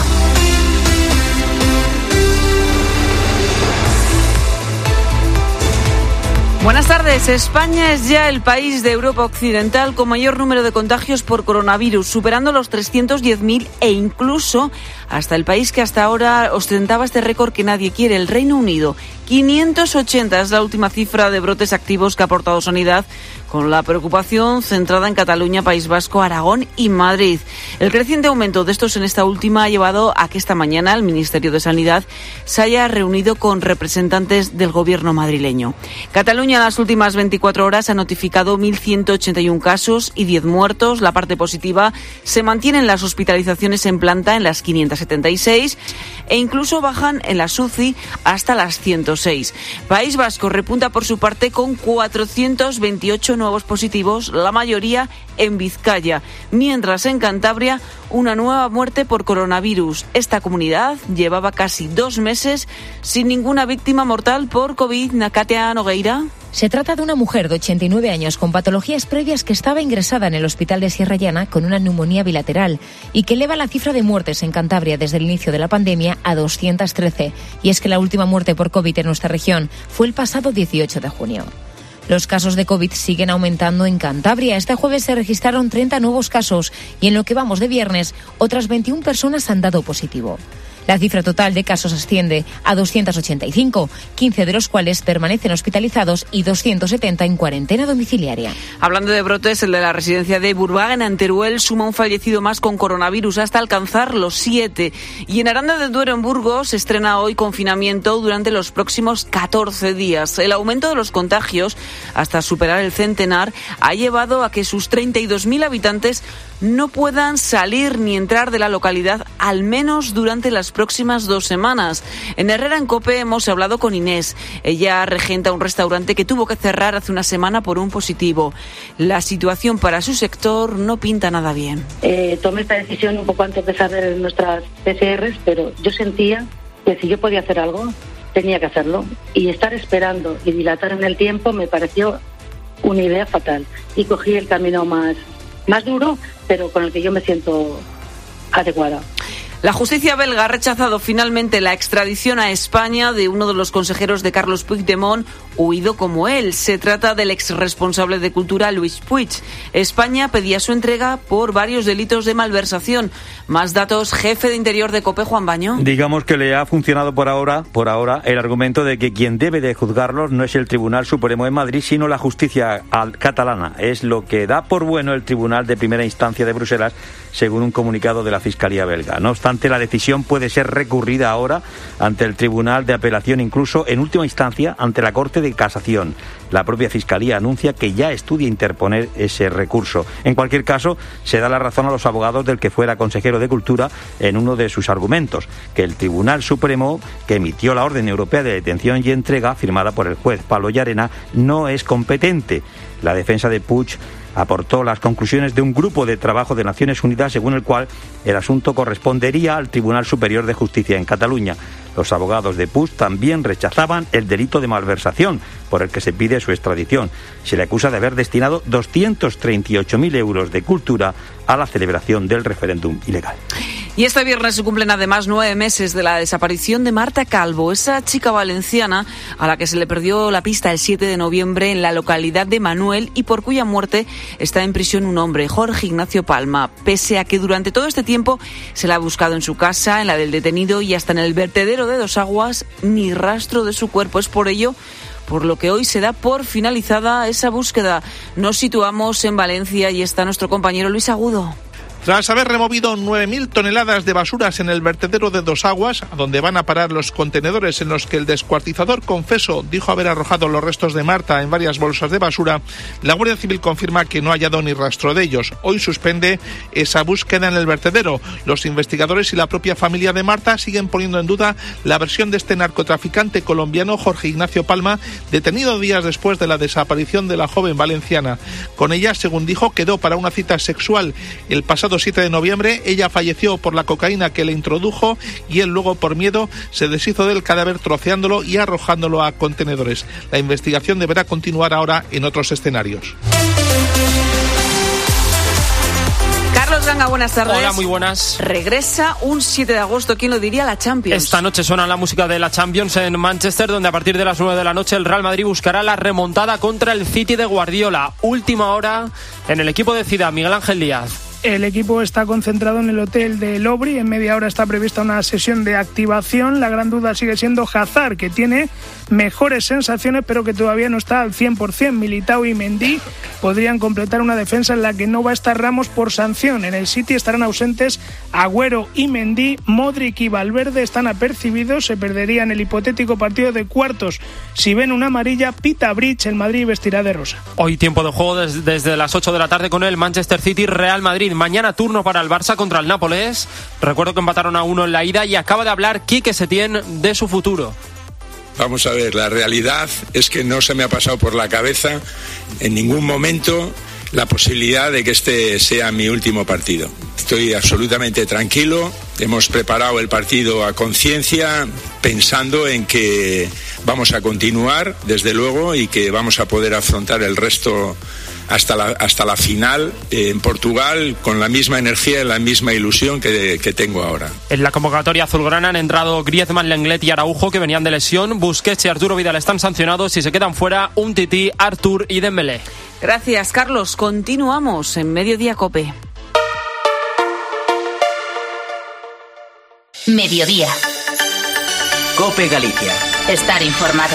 Speaker 13: Buenas tardes. España es ya el país de Europa Occidental con mayor número de contagios por coronavirus, superando los trescientos diez mil e incluso hasta el país que hasta ahora ostentaba este récord que nadie quiere, el Reino Unido. quinientos ochenta es la última cifra de brotes activos que ha aportado Sanidad, con la preocupación centrada en Cataluña, País Vasco, Aragón y Madrid. El creciente aumento de estos en esta última ha llevado a que esta mañana el Ministerio de Sanidad se haya reunido con representantes del gobierno madrileño. Cataluña en las últimas veinticuatro horas ha notificado mil ciento ochenta y uno casos y diez muertos. La parte positiva se mantienen las hospitalizaciones en planta en las quinientos setenta y seis e incluso bajan en las U C I hasta las ciento seis. País Vasco repunta por su parte con cuatrocientos veintiocho nuevos positivos, la mayoría en Vizcaya, mientras en Cantabria una nueva muerte por coronavirus. Esta comunidad llevaba casi dos meses sin ninguna víctima mortal por COVID. Nakatea Nogueira.
Speaker 15: Se trata de una mujer de ochenta y nueve años con patologías previas que estaba ingresada en el hospital de Sierra Llana con una neumonía bilateral y que eleva la cifra de muertes en Cantabria desde el inicio de la pandemia a doscientos trece. Y es que la última muerte por COVID en nuestra región fue el pasado dieciocho de junio. Los casos de COVID siguen aumentando en Cantabria. Este jueves se registraron treinta nuevos casos y en lo que vamos de viernes, otras veintiuna personas han dado positivo. La cifra total de casos asciende a doscientos ochenta y cinco, quince de los cuales permanecen hospitalizados y doscientos setenta en cuarentena domiciliaria.
Speaker 13: Hablando de brotes, el de la residencia de Burbaga en Teruel suma un fallecido más con coronavirus hasta alcanzar los siete. Y en Aranda de Duero, en Burgos, se estrena hoy confinamiento durante los próximos catorce días. El aumento de los contagios hasta superar el centenar ha llevado a que sus treinta y dos mil habitantes no puedan salir ni entrar de la localidad, al menos durante las próximas dos semanas. En Herrera en COPE hemos hablado con Inés. Ella regenta un restaurante que tuvo que cerrar hace una semana por un positivo. La situación para su sector no pinta nada bien.
Speaker 16: Eh, tomé esta decisión un poco antes de saber nuestras P C Rs, pero yo sentía que si yo podía hacer algo, tenía que hacerlo. Y estar esperando y dilatar en el tiempo me pareció una idea fatal. Y cogí el camino más, más duro, pero con el que yo me siento adecuada.
Speaker 13: La justicia belga ha rechazado finalmente la extradición a España de uno de los consejeros de Carlos Puigdemont, huido como él. Se trata del exresponsable de Cultura, Luis Puig. España pedía su entrega por varios delitos de malversación. Más datos, jefe de Interior de COPE, Juan Baño.
Speaker 17: Digamos que le ha funcionado por ahora, por ahora el argumento de que quien debe de juzgarlos no es el Tribunal Supremo de Madrid, sino la justicia catalana. Es lo que da por bueno el Tribunal de Primera Instancia de Bruselas, según un comunicado de la Fiscalía belga. No obstante, la decisión puede ser recurrida ahora ante el Tribunal de Apelación, incluso en última instancia ante la Corte de Casación. La propia Fiscalía anuncia que ya estudia interponer ese recurso. En cualquier caso, se da la razón a los abogados del que fuera consejero de Cultura en uno de sus argumentos, que el Tribunal Supremo, que emitió la orden europea de detención y entrega, firmada por el juez Pablo Llarena, no es competente. La defensa de Puig aportó las conclusiones de un grupo de trabajo de Naciones Unidas, según el cual el asunto correspondería al Tribunal Superior de Justicia en Cataluña. Los abogados de Puig también rechazaban el delito de malversación, por el que se pide su extradición. Se le acusa de haber destinado doscientos treinta y ocho mil euros de cultura a la celebración del referéndum ilegal.
Speaker 13: Y este viernes se cumplen además nueve meses de la desaparición de Marta Calvo, esa chica valenciana a la que se le perdió la pista el siete de noviembre en la localidad de Manuel y por cuya muerte está en prisión un hombre, Jorge Ignacio Palma, pese a que durante todo este tiempo se la ha buscado en su casa, en la del detenido y hasta en el vertedero de Dos Aguas, ni rastro de su cuerpo. Es por ello por lo que hoy se da por finalizada esa búsqueda. Nos situamos en Valencia y está nuestro compañero Luis Agudo.
Speaker 18: Tras haber removido nueve mil toneladas de basuras en el vertedero de Dos Aguas, a donde van a parar los contenedores en los que el descuartizador confeso dijo haber arrojado los restos de Marta en varias bolsas de basura, la Guardia Civil confirma que no ha hallado ni rastro de ellos. Hoy suspende esa búsqueda en el vertedero. Los investigadores y la propia familia de Marta siguen poniendo en duda la versión de este narcotraficante colombiano Jorge Ignacio Palma, detenido días después de la desaparición de la joven valenciana. Con ella, según dijo, quedó para una cita sexual el pasado siete de noviembre. Ella falleció por la cocaína que le introdujo y él luego, por miedo, se deshizo del cadáver troceándolo y arrojándolo a contenedores. La investigación deberá continuar ahora en otros escenarios.
Speaker 13: Carlos Ganga, buenas tardes.
Speaker 19: Hola, muy buenas.
Speaker 13: Regresa un siete de agosto, ¿quién lo diría? La Champions.
Speaker 19: Esta noche suena la música de la Champions en Manchester, donde a partir de las nueve de la noche el Real Madrid buscará la remontada contra el City de Guardiola. Última hora en el equipo de Zidane, Miguel Ángel Díaz.
Speaker 20: El equipo está concentrado en el hotel de Lobry. En media hora está prevista una sesión de activación. La gran duda sigue siendo Hazard, que tiene mejores sensaciones, pero que todavía no está al cien por ciento. Militao y Mendy podrían completar una defensa en la que no va a estar Ramos por sanción. En el City estarán ausentes Agüero y Mendy. Modric y Valverde están apercibidos. Se perderían el hipotético partido de cuartos. Si ven una amarilla, pita Bridge. El Madrid vestirá de rosa.
Speaker 19: Hoy tiempo de juego des- desde las ocho de la tarde con el Manchester City Real Madrid. Mañana turno para el Barça contra el Nápoles. Recuerdo que empataron a uno en la ida y acaba de hablar Quique Setién de su futuro.
Speaker 21: Vamos a ver, la realidad es que no se me ha pasado por la cabeza en ningún momento la posibilidad de que este sea mi último partido. Estoy absolutamente tranquilo, hemos preparado el partido a conciencia, pensando en que vamos a continuar, desde luego, y que vamos a poder afrontar el resto hasta la, hasta la final en Portugal con la misma energía y la misma ilusión que, que tengo ahora.
Speaker 19: En la convocatoria azulgrana han entrado Griezmann, Lenglet y Araujo, que venían de lesión. Busquets y Arturo Vidal están sancionados y se quedan fuera Umtiti, Artur y Dembélé.
Speaker 13: Gracias, Carlos. Continuamos en Mediodía Cope.
Speaker 14: Mediodía.
Speaker 1: Cope Galicia.
Speaker 14: Estar informado.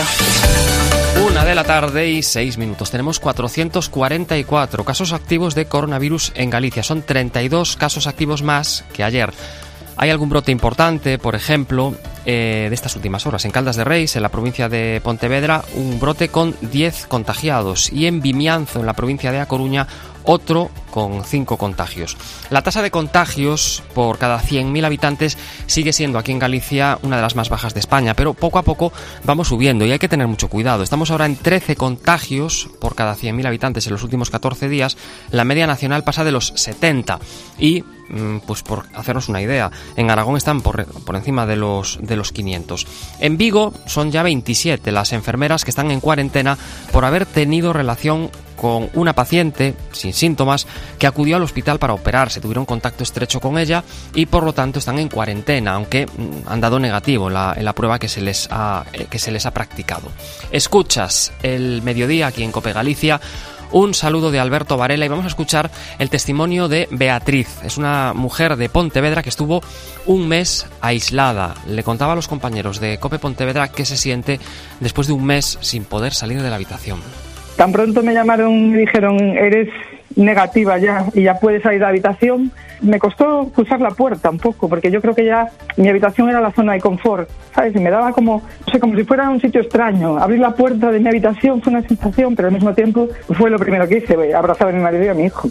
Speaker 19: Una de la tarde y seis minutos. Tenemos cuatrocientos cuarenta y cuatro casos activos de coronavirus en Galicia. Son treinta y dos casos activos más que ayer. Hay algún brote importante, por ejemplo, eh, de estas últimas horas. En Caldas de Reis, en la provincia de Pontevedra, un brote con diez contagiados. Y en Vimianzo, en la provincia de A Coruña, otro con cinco contagios. La tasa de contagios por cada cien mil habitantes sigue siendo aquí en Galicia una de las más bajas de España, pero poco a poco vamos subiendo y hay que tener mucho cuidado. Estamos ahora en trece contagios por cada cien mil habitantes en los últimos catorce días. La media nacional pasa de los setenta y, pues por hacernos una idea, en Aragón están por, por encima de los, de los quinientos. En Vigo son ya veintisiete las enfermeras que están en cuarentena por haber tenido relación con una paciente sin síntomas que acudió al hospital para operarse. Tuvieron contacto estrecho con ella y por lo tanto están en cuarentena, aunque han dado negativo en la, en la prueba que se les ha, que se les ha practicado. Escuchas el mediodía aquí en Cope Galicia. Un saludo de Alberto Varela y vamos a escuchar el testimonio de Beatriz. Es una mujer de Pontevedra que estuvo un mes aislada. Le contaba a los compañeros de Cope Pontevedra qué se siente después de un mes sin poder salir de la habitación.
Speaker 22: Tan pronto me llamaron y me dijeron, eres negativa ya y ya puedes salir de la habitación. Me costó cruzar la puerta un poco, porque yo creo que ya mi habitación era la zona de confort, ¿sabes? Y me daba como, no sé, como si fuera un sitio extraño. Abrir la puerta de mi habitación fue una sensación, pero al mismo tiempo fue lo primero que hice, abrazar a mi marido y a mi hijo.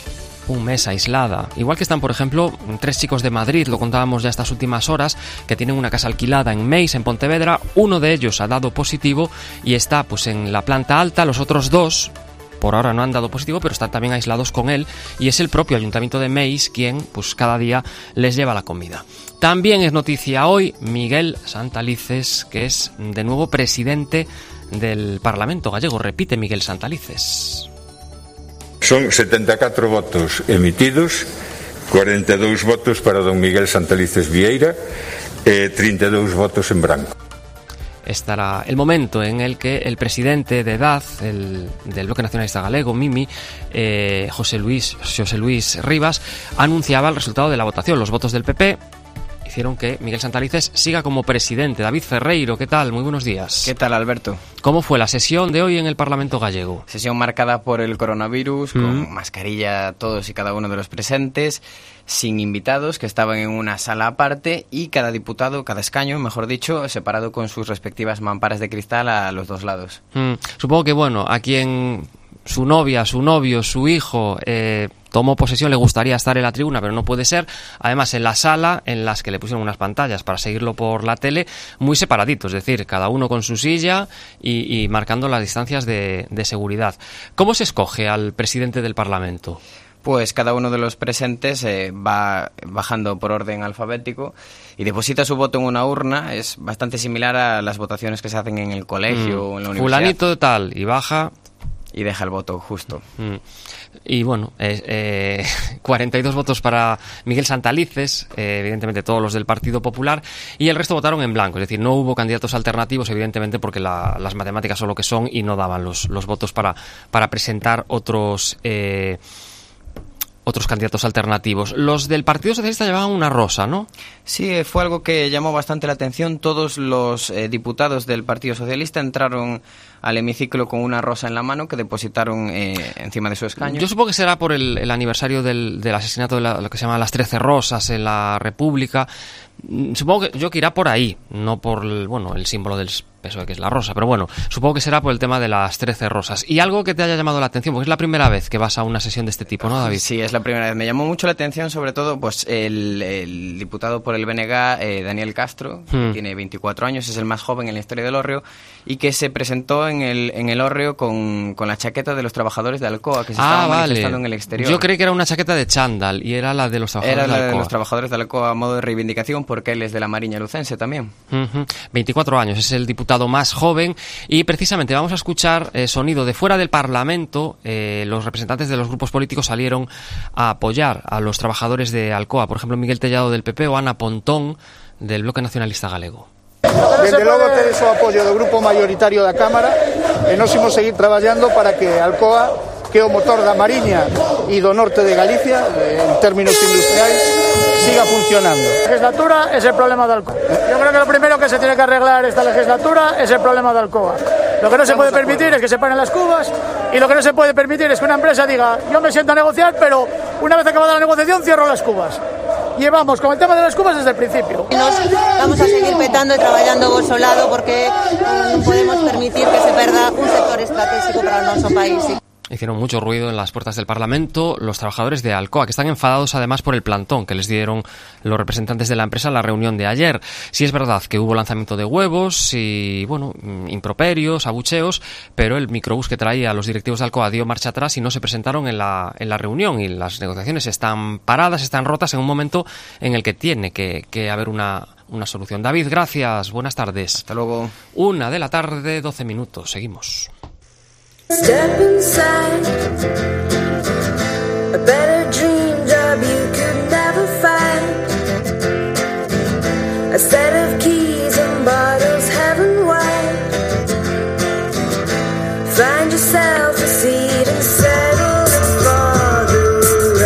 Speaker 19: Un mes aislada. Igual que están, por ejemplo, tres chicos de Madrid, lo contábamos ya estas últimas horas, que tienen una casa alquilada en Meis, en Pontevedra. Uno de ellos ha dado positivo y está pues en la planta alta. Los otros dos, por ahora no han dado positivo, pero están también aislados con él. Y es el propio Ayuntamiento de Meis quien pues cada día les lleva la comida. También es noticia hoy Miguel Santalices, que es de nuevo presidente del Parlamento gallego. Repite Miguel Santalices.
Speaker 23: Son setenta e catro votos emitidos, cuarenta e dous votos para don Miguel Santalices Vieira e trinta e dous votos en branco.
Speaker 19: Estará el momento en el que el presidente de edad el, del Bloque Nacionalista Galego, Mimi, eh, José Luis, José Luis Rivas, anunciaba el resultado de la votación. Los votos del P P hicieron que Miguel Santalices siga como presidente. David Ferreiro, ¿qué tal? Muy buenos días.
Speaker 4: ¿Qué tal, Alberto?
Speaker 19: ¿Cómo fue la sesión de hoy en el Parlamento gallego?
Speaker 4: Sesión marcada por el coronavirus, mm. con mascarilla todos y cada uno de los presentes, sin invitados, que estaban en una sala aparte, y cada diputado, cada escaño, mejor dicho, separado con sus respectivas mamparas de cristal a los dos lados.
Speaker 19: Mm. Supongo que, bueno, a quien su novia, su novio, su hijo eh, tomó posesión le gustaría estar en la tribuna, pero no puede ser. Además, en la sala, en las que le pusieron unas pantallas para seguirlo por la tele, muy separaditos, es decir, cada uno con su silla y, y marcando las distancias de, de seguridad. ¿Cómo se escoge al presidente del Parlamento?
Speaker 4: Pues cada uno de los presentes eh, va bajando por orden alfabético y deposita su voto en una urna. Es bastante similar a las votaciones que se hacen en el colegio mm. o en la universidad.
Speaker 19: Fulanito tal, y baja...
Speaker 4: y deja el voto justo.
Speaker 19: Mm. Y bueno, eh, eh, cuarenta y dos votos para Miguel Santalices, eh, evidentemente todos los del Partido Popular, y el resto votaron en blanco, es decir, no hubo candidatos alternativos, evidentemente porque la, las matemáticas son lo que son y no daban los, los votos para, para presentar otros... Eh, otros candidatos alternativos. Los del Partido Socialista llevaban una rosa, ¿no?
Speaker 4: Sí, fue algo que llamó bastante la atención. Todos los eh, diputados del Partido Socialista entraron al hemiciclo con una rosa en la mano que depositaron eh, encima de su escaño.
Speaker 19: Yo supongo que será por el, el aniversario del, del asesinato de la, lo que se llama las trece rosas en la República. Supongo que yo que irá por ahí, no por el, bueno, el símbolo del P S O E, que es la rosa, pero bueno, supongo que será por el tema de las trece rosas. Y algo que te haya llamado la atención, porque es la primera vez que vas a una sesión de este tipo, ¿no, David?
Speaker 4: Sí, es la primera vez. Me llamó mucho la atención, sobre todo, pues el, el diputado por el B N G, eh, Daniel Castro, hmm. que tiene veinticuatro años, es el más joven en la historia del Hórreo, y que se presentó en el, en el Hórreo con, con la chaqueta de los trabajadores de Alcoa, que se
Speaker 19: ah,
Speaker 4: estaban
Speaker 19: vale.
Speaker 4: manifestando en el exterior.
Speaker 19: Yo creí que era una chaqueta de chándal, y era la de los trabajadores
Speaker 4: era
Speaker 19: de Alcoa.
Speaker 4: Era la de los trabajadores de Alcoa a modo de reivindicación, porque él es de la Mariña Lucense también.
Speaker 19: Uh-huh. veinticuatro años, es el diputado más joven, y precisamente vamos a escuchar eh, sonido de fuera del Parlamento. Eh, los representantes de los grupos políticos salieron a apoyar a los trabajadores de Alcoa, por ejemplo Miguel Tellado del P P o Ana Pontón del Bloque Nacionalista Galego.
Speaker 5: Desde logo tedes o apoio do grupo maioritario da Cámara e nos imos seguir traballando para que Alcoa, que é o motor da Mariña e do norte de Galicia, en términos industriais, siga funcionando.
Speaker 8: La legislatura es el problema de Alcoa. Yo creo que lo primero que se tiene que arreglar esta legislatura es el problema de Alcoa. Lo que no se puede permitir es que se paren las cubas, y lo que no se puede permitir es que una empresa diga, yo me siento a negociar, pero una vez acabada la negociación cierro las cubas. Llevamos con el tema de las cubas desde el principio.
Speaker 24: Nos vamos a seguir petando y trabajando vos lado porque no podemos permitir que se perda un sector estratégico para nuestro país.
Speaker 19: Hicieron mucho ruido en las puertas del Parlamento los trabajadores de Alcoa, que están enfadados además por el plantón que les dieron los representantes de la empresa en la reunión de ayer. Sí es verdad que hubo lanzamiento de huevos y, bueno, improperios, abucheos, pero el microbús que traía a los directivos de Alcoa dio marcha atrás y no se presentaron en la, en la reunión, y las negociaciones están paradas, están rotas en un momento en el que tiene que, que haber una, una solución. David, gracias, buenas tardes.
Speaker 4: Hasta luego.
Speaker 19: Una de la tarde, doce minutos, seguimos.
Speaker 2: Step inside a better dream job you could never find. A set of keys and bottles heaven wide. Find yourself a seat and settle for the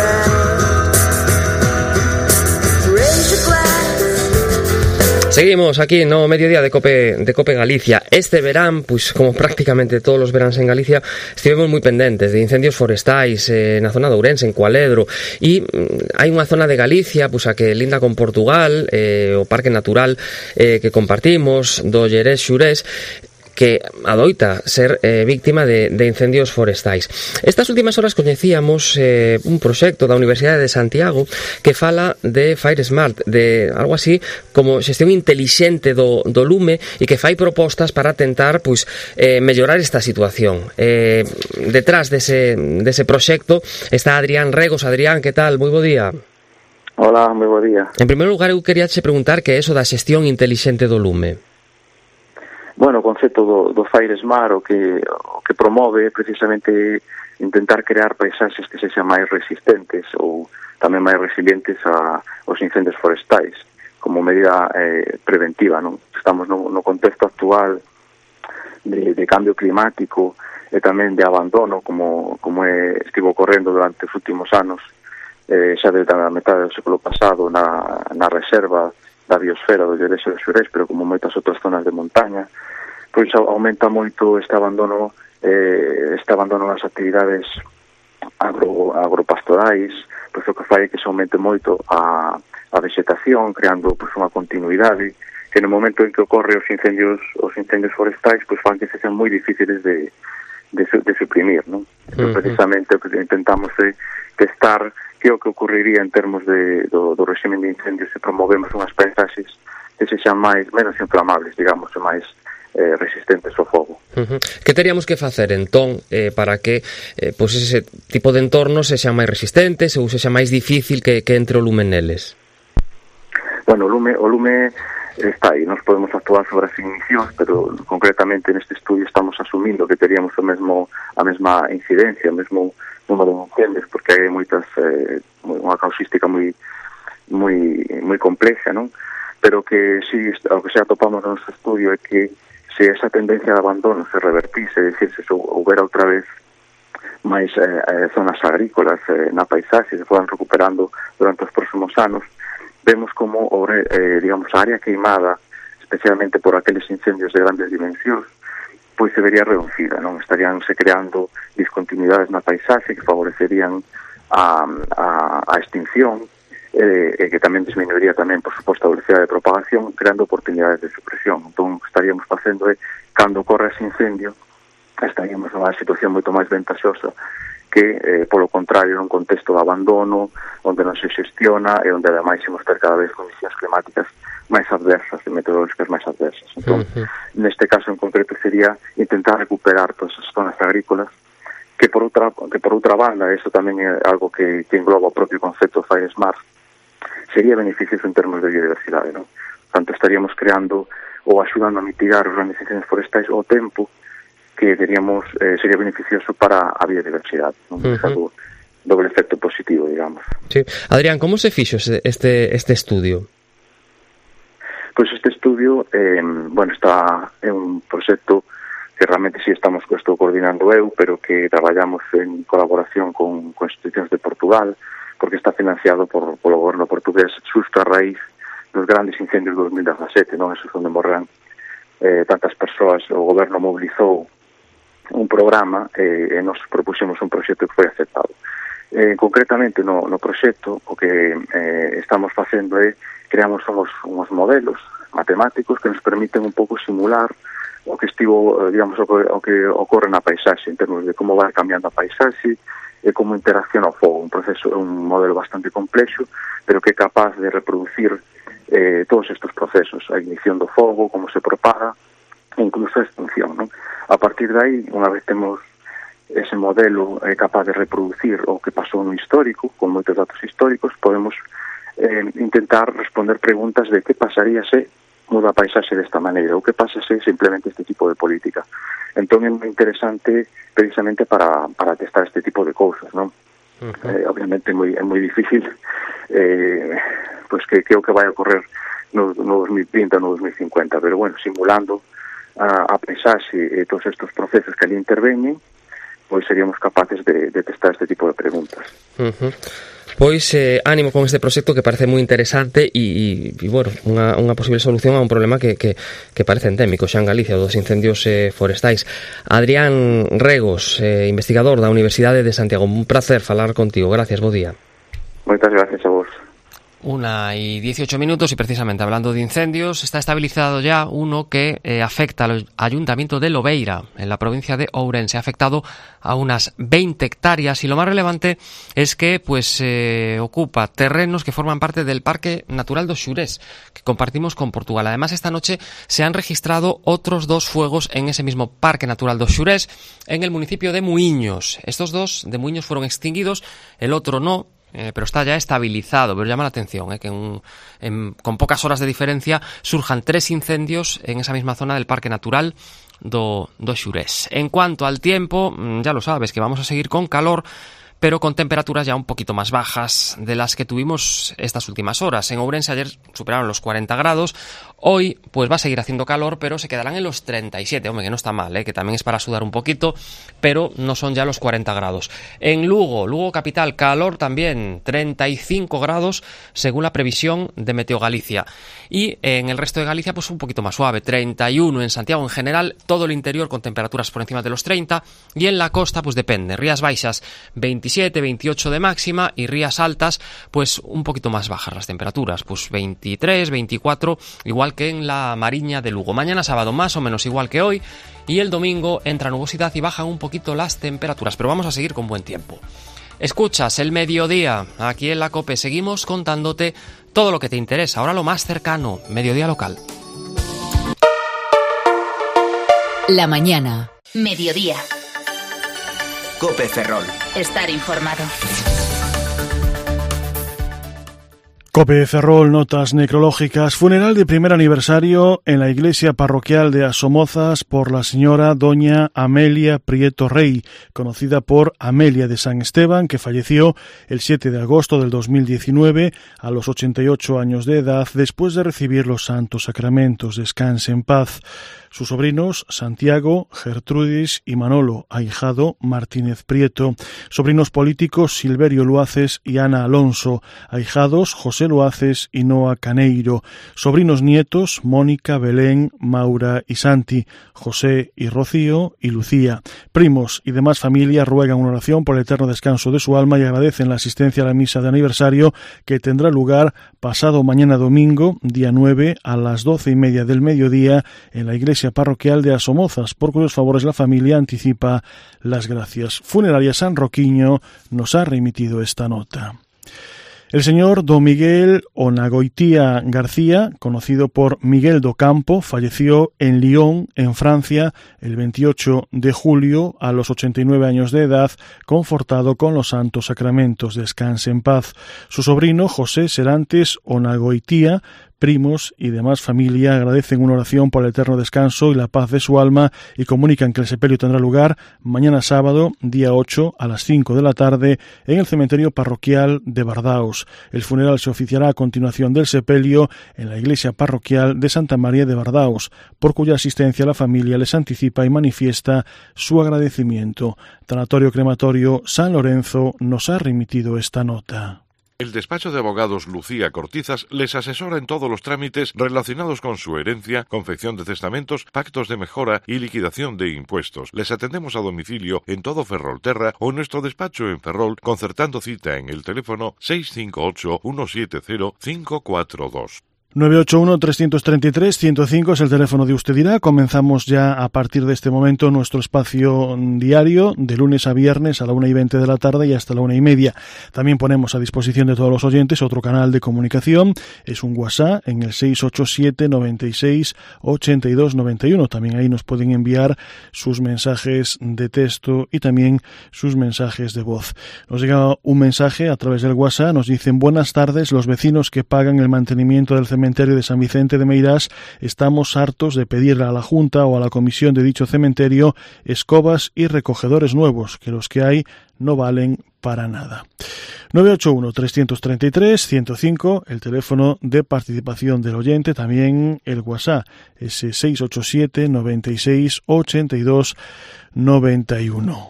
Speaker 2: ride. Raise your glass.
Speaker 19: Seguimos aquí no mediodía de Cope de Cope Galicia. Este verán, pues como prácticamente todos los veranos en Galicia, estivemos moi pendentes de incendios forestais eh, na zona de Ourense, en Cualedro, e mm, hai unha zona de Galicia pues a que linda con Portugal, eh, o Parque Natural eh, que compartimos do Llerés Xurés, que adoita ser eh, víctima de, de incendios forestais. Estas últimas horas coñecíamos eh, un proxecto da Universidade de Santiago que fala de Fire Smart, de algo así como xestión intelixente do, do lume, e que fai propostas para tentar pues, eh, mellorar esta situación. Eh, detrás dese, dese proxecto está Adrián Regos. Adrián, que tal? Moi bo día.
Speaker 25: Hola, moi bo día.
Speaker 19: En primeiro lugar, eu quería che preguntar que é eso da xestión intelixente do lume.
Speaker 25: Bueno, o concepto do, do Fire Smart o que, o que promove é precisamente intentar crear paisaxes que sexan máis resistentes ou tamén máis resilientes a, aos incendios forestais como medida eh, preventiva, non? Estamos no, no contexto actual de, de cambio climático e tamén de abandono como, como é, estivo ocorrendo durante os últimos anos eh, xa desde a metade do século pasado na, na reserva da biosfera do Llerexo do Xurés, pero como moitas outras zonas de montaña, pois aumenta moito este abandono eh, este abandono nas actividades agro, agropastorais, pois o que fai que se aumente moito a, a vegetación, creando pois unha continuidade que no momento en que ocorre os incendios os incendios forestais, pois fan que se sean moi difíciles de, de, de suprimir, non? Entón, uh-huh. precisamente o que intentamos é testar que o que ocurriría en termos de, do, do régimen de incendios se promovemos unhas paisaxes que se xan máis, menos inflamables, digamos, e máis eh, resistentes ao fogo.
Speaker 19: Uh-huh. Que teríamos que facer, entón, eh, para que eh, pois ese tipo de entornos se xan máis resistentes ou se xa máis difícil que, que entre o lume neles?
Speaker 25: Bueno, o lume, o lume está aí, nos podemos actuar sobre as ignicións, pero concretamente neste estudio estamos asumindo que teríamos o mesmo, a mesma incidencia, o mesmo número de incendios, porque hai moitas, eh, unha causística moi moi moi complexa, non? Pero que si, o que xa atopamos no noso estudio é que se esa tendencia de abandono se revertise, é dicir, se houbera outra vez máis eh, eh, zonas agrícolas eh, na paisaxe, se foran recuperando durante os próximos anos, vemos como eh, digamos, a área queimada, especialmente por aqueles incendios de grandes dimensións, pois se vería reducida, non? Estarían se creando discontinuidades na paisaxe que favorecerían a, a, a extinción, e eh, que tamén disminuiría tamén, por suposto, a velocidade de propagación, creando oportunidades de supresión. Entón, estaríamos facendo é, cando ocorre ese incendio, estaríamos nunha situación moito máis ventaxosa que, eh, polo contrario, nun contexto de abandono, onde non se xestiona e onde, ademais, imos ter cada vez condicións climáticas máis adversas e meteorológicas máis adversas. Entón, uh-huh. neste caso en concreto sería intentar recuperar todas as zonas agrícolas que por outra que por outra banda, eso tamén é algo que, que engloba o propio concepto Fire Smart, sería beneficioso en termos de biodiversidade, non? Tanto estaríamos creando ou axudando a mitigar os grandes incendios forestais ao tempo que teríamos, eh, sería beneficioso para a biodiversidade, non? Uh-huh. Algo, doble efecto positivo, digamos.
Speaker 19: Sí. Adrián, como se fixo este, este estudio?
Speaker 25: Pois pues este estudio, eh, bueno, está é un proxecto que realmente sí estamos que estou coordinando eu, pero que traballamos en colaboración con, con institucións de Portugal, porque está financiado por, polo goberno portugués xusto a raíz dos grandes incendios de dos mil dezasete, non? Esos onde morreran eh, tantas persoas. O goberno mobilizou un programa eh, e nos propuxemos un proxecto que foi aceptado. Eh, concretamente no, no proxecto o que eh, estamos facendo é creamos uns, uns modelos matemáticos que nos permiten un pouco simular o que estivo, digamos, o que, o que ocorre na paisaxe en termos de como vai cambiando a paisaxe e como interacciona o fogo, un proceso, un modelo bastante complexo, pero que é capaz de reproducir eh, todos estes procesos, a ignición do fogo, como se propaga, e incluso a extinción, non? A partir de aí, unha vez temos ese modelo é capaz de reproducir o que pasou no histórico, con moitos datos históricos, podemos eh, intentar responder preguntas de que pasaría se muda a paisaxe desta maneira, ou que pasa se simplemente este tipo de política. Entón é moi interesante precisamente para, para testar este tipo de cousas, non? Uh-huh. Eh, obviamente é moi, é moi difícil eh, pues que, que o que vai a ocorrer no, no dos mil trinta, no dos mil cincuenta, pero bueno, simulando a, a paisaxe e todos estes procesos que ali interveñen, pois seríamos capaces de, de testar este tipo de preguntas.
Speaker 19: Uh-huh. Pois eh, ánimo con este proxecto que parece moi interesante e, e bueno, unha, unha posible solución a un problema que, que, que parece endémico xa en Galicia, dos incendios eh, forestais. Adrián Regos, eh, investigador da Universidade de Santiago, un placer falar contigo, gracias, bo día.
Speaker 25: Moitas gracias a vos.
Speaker 19: Una y dieciocho minutos y precisamente hablando de incendios, está estabilizado ya uno que eh, afecta al ayuntamiento de Lobeira, en la provincia de Ourense. Ha afectado a unas veinte hectáreas y lo más relevante es que pues eh, ocupa terrenos que forman parte del Parque Natural do Xurés, que compartimos con Portugal. Además, esta noche se han registrado otros dos fuegos en ese mismo Parque Natural do Xurés, en el municipio de Muiños. Estos dos de Muiños fueron extinguidos, el otro no. Eh, pero está ya estabilizado, pero llama la atención eh, que en, en, con pocas horas de diferencia surjan tres incendios en esa misma zona del Parque Natural do, do Xurés. En cuanto al tiempo, ya lo sabes que vamos a seguir con calor, pero con temperaturas ya un poquito más bajas de las que tuvimos estas últimas horas. En Ourense ayer superaron los cuarenta grados, Hoy pues va a seguir haciendo calor, pero se quedarán en los treinta y siete, hombre, que no está mal, ¿eh? Que también es para sudar un poquito, pero no son ya los cuarenta grados. En Lugo, Lugo capital, calor también, treinta y cinco grados según la previsión de Meteo Galicia. Y en el resto de Galicia pues un poquito más suave, treinta y uno en Santiago en general, todo el interior con temperaturas por encima de los treinta, y en la costa pues depende, Rías Baixas veintisiete, veintiocho de máxima y Rías Altas pues un poquito más bajas las temperaturas, pues veintitrés, veinticuatro, igual que en la Mariña de Lugo. Mañana sábado más o menos igual que hoy, y el domingo entra nubosidad y bajan un poquito las temperaturas, pero vamos a seguir con buen tiempo. Escuchas el mediodía, aquí en la COPE seguimos contándote todo lo que te interesa, ahora lo más cercano, mediodía local.
Speaker 14: La mañana. Mediodía.
Speaker 1: COPE Ferrol.
Speaker 14: Estar informado.
Speaker 3: COPE Ferrol, notas necrológicas. Funeral de primer aniversario en la iglesia parroquial de Asomozas por la señora doña Amelia Prieto Rey, conocida por Amelia de San Esteban, que falleció el siete de agosto del dos mil diecinueve a los ochenta y ocho años de edad después de recibir los santos sacramentos. Descanse en paz. Sus sobrinos Santiago, Gertrudis y Manolo, ahijado Martínez Prieto. Sobrinos políticos Silverio Luaces y Ana Alonso. Ahijados José Luaces y Noa Caneiro. Sobrinos nietos Mónica, Belén, Maura y Santi. José y Rocío y Lucía. Primos y demás familia ruegan una oración por el eterno descanso de su alma y agradecen la asistencia a la misa de aniversario que tendrá lugar pasado mañana domingo, día nueve, a las doce y media del mediodía en la iglesia parroquial de Asomozas, por cuyos favores la familia anticipa las gracias. Funeraria San Roquiño nos ha remitido esta nota. El señor don Miguel Onagoitía García, conocido por Miguel do Campo, falleció en Lyon, en Francia, el veintiocho de julio a los ochenta y nueve años de edad, confortado con los santos sacramentos. Descanse en paz. Su sobrino José Serantes Onagoitía, primos y demás familia agradecen una oración por el eterno descanso y la paz de su alma y comunican que el sepelio tendrá lugar mañana sábado, día ocho, a las cinco de la tarde, en el cementerio parroquial de Bardaos. El funeral se oficiará a continuación del sepelio en la iglesia parroquial de Santa María de Bardaos, por cuya asistencia la familia les anticipa y manifiesta su agradecimiento. Tanatorio Crematorio San Lorenzo nos ha remitido esta nota.
Speaker 6: El despacho de abogados Lucía Cortizas les asesora en todos los trámites relacionados con su herencia, confección de testamentos, pactos de mejora y liquidación de impuestos. Les atendemos a domicilio en todo Ferrolterra o en nuestro despacho en Ferrol, concertando cita en el teléfono seis cinco ocho, uno siete cero, cinco cuatro dos.
Speaker 3: nueve ocho uno, tres tres tres, uno cero cinco es el teléfono de Usted Dirá. Comenzamos ya a partir de este momento nuestro espacio diario de lunes a viernes a la una y veinte de la tarde y hasta la una y media. También ponemos a disposición de todos los oyentes otro canal de comunicación. Es un WhatsApp en el seis ocho siete, noventa y seis, ochenta y dos, noventa y uno. También ahí nos pueden enviar sus mensajes de texto y también sus mensajes de voz. Nos llega un mensaje a través del WhatsApp. Nos dicen: buenas tardes, los vecinos que pagan el mantenimiento del cementerio cementerio de San Vicente de Meirás estamos hartos de pedirle a la Junta o a la comisión de dicho cementerio escobas y recogedores nuevos, que los que hay no valen para nada. nueve ocho uno, tres tres tres, uno cero cinco, el teléfono de participación del oyente, también el WhatsApp, es seis ocho siete, noventa y seis, ochenta y dos, noventa y uno.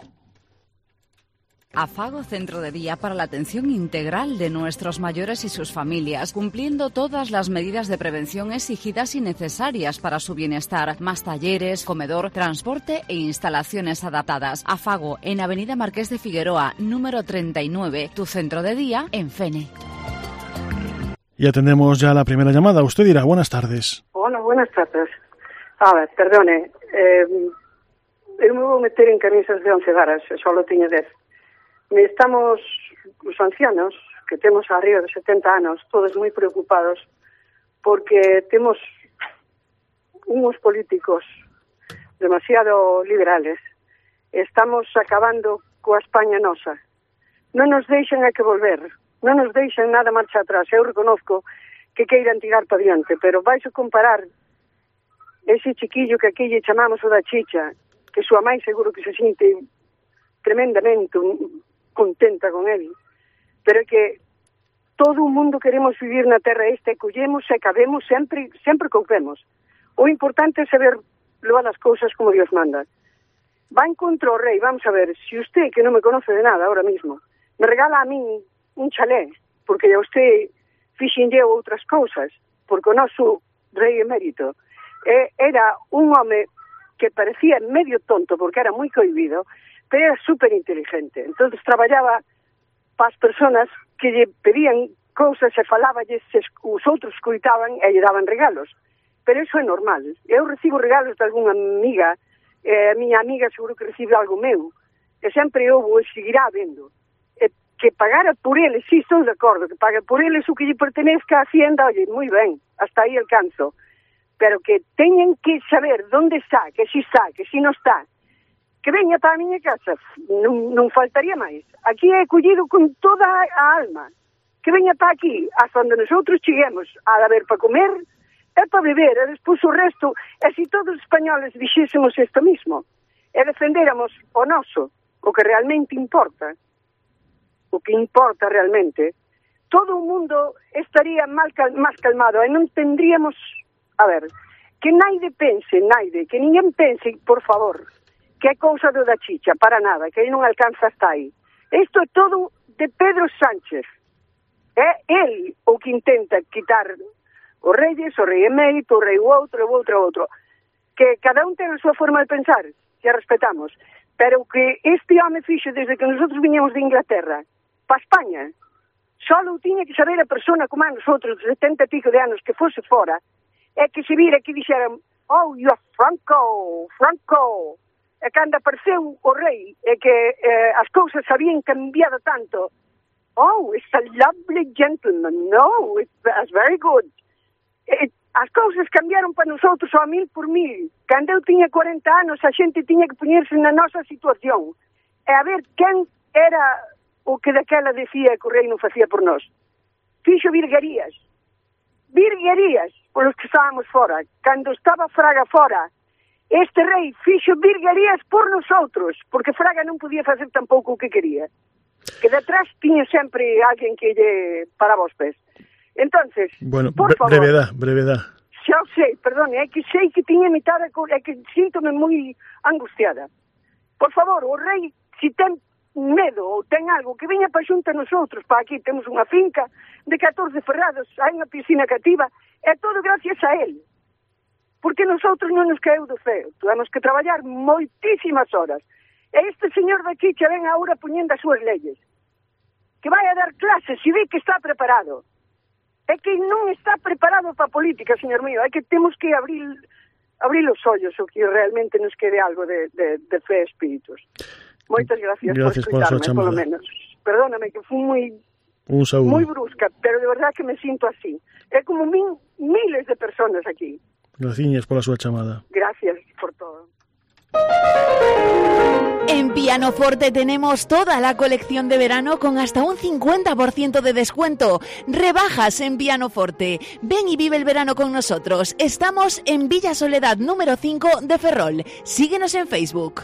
Speaker 7: Afago Centro de Día para la atención integral de nuestros mayores y sus familias, cumpliendo todas las medidas de prevención exigidas y necesarias para su bienestar. Más talleres, comedor, transporte e instalaciones adaptadas. Afago en Avenida Marqués de Figueroa, número treinta y nueve, tu centro de día en Fene.
Speaker 3: Y atendemos ya la primera llamada. Usted dirá: buenas tardes.
Speaker 9: Hola, buenas tardes. A ver, perdone, eh, eu me vou meter en camisas de once varas, e só lo tiño dez. Estamos, os ancianos, que temos arriba de setenta anos, todos moi preocupados, porque temos unos políticos demasiado liberales. Estamos acabando coa España nosa. Non nos deixan a que volver, non nos deixan nada marcha atrás. Eu reconozco que queiran tirar para diante, pero vais a comparar ese chiquillo que aquí lle chamamos o da chicha, que súa mãe seguro que se sinte tremendamente contenta con él, pero que todo o mundo queremos vivir na terra esta e collemos e cabemos sempre, sempre coupemos. O importante é saber levar as cousas como Dios manda. Va en contra o rei, vamos a ver, si usted, que non me conoce de nada ahora mismo, me regala a min un chalé, porque a usted fixenlle outras cousas, porque o noso rei emérito eh, era un home que parecía medio tonto, porque era moi cohibido, pero era super inteligente. Entonces traballaba para as personas que lle pedían cousas e faláballes, os outros escoitaban e lle daban regalos. Pero eso é normal. Eu recibo regalos de algunha amiga, eh, a miña amiga seguro que recibe algo meu, e sempre houve e seguirá habendo. E que pagara por eles, sí, estou de acordo, que pague por eles o que lle pertenezca a Hacienda, oye, moi ben, hasta aí alcanzo. Pero que teñen que saber onde está, que si está, que si non está, que veña para a miña casa, non, non faltaría máis. Aquí é collido con toda a alma, que veña para aquí, hasta onde nosotros cheguemos a haber para comer, e para beber, e despois o resto, e se todos os españoles dixésemos isto mismo, e defendéramos o noso, o que realmente importa, o que importa realmente, todo o mundo estaría mal, máis calmado, e non tendríamos, a ver, que naide pense, naide, que ninguén pense, por favor, que é cousa do da chicha, para nada, que aí non alcanza hasta aí. Isto é todo de Pedro Sánchez. É el o que intenta quitar os reyes, o rei emérito, o rei o outro, o outro, o outro. Que cada un ten a súa forma de pensar, que a respetamos. Pero que este home fixo desde que nosotros viñemos de Inglaterra para España, solo tiña que saber a persona como a nosotros, de setenta e pico de anos, que fose fora, é que se vira que dixeran, oh, you're Franco, Franco. E cando apareceu o rei, e que eh, as cousas habían cambiado tanto, oh, it's a lovely gentleman, no, it's, it's very good. E, as cousas cambiaron para nosotros ao mil por mil. Cando eu tiña cuarenta anos, a xente tiña que poñerse na nosa situación. E a ver quen era o que daquela decía que o rei non facía por nós. Fixo virguerías. Virguerías polos que estábamos fora. Cando estaba Fraga fora, este rei fixo virguerías por nosotros, porque Fraga non podía facer tampouco o que quería. Que detrás tiña sempre alguén que lle paraba os pés. Entonces,
Speaker 3: bueno,
Speaker 9: por
Speaker 3: bre
Speaker 9: favor...
Speaker 3: brevedad, brevedad.
Speaker 9: Xa sei, perdone, é que sei que tiña mitad, é que síntome moi angustiada. Por favor, o rei, si ten medo ou ten algo, que veña para xunta nosotros, para aquí temos unha finca de catorce ferrados, hai unha piscina cativa, é todo gracias a él. Porque nosotros non nos caeu do ceo, tuvemos que traballar moitísimas horas. E este señor de aquí che ven agora poñendo as súas leyes. Que vai a dar clases, se ve que está preparado. É que non está preparado para a política, señor mío, é que temos que abrir abrir os ollos, o que realmente nos quede algo de, de, de fe e espíritus. Moitas gracias,
Speaker 3: gracias
Speaker 9: por escutarme, por lo menos. Perdóname, que fui moi
Speaker 3: Un saúdo.
Speaker 9: moi brusca, pero de verdad que me sinto así. É como min, miles de personas aquí.
Speaker 3: Graciñas pola súa chamada.
Speaker 9: Gracias por todo.
Speaker 10: En Pianoforte tenemos toda la colección de verano con hasta un cincuenta por ciento de descuento. Rebajas en Pianoforte. Ven y vive el verano con nosotros. Estamos en Villa Soledad número cinco de Ferrol. Síguenos en Facebook.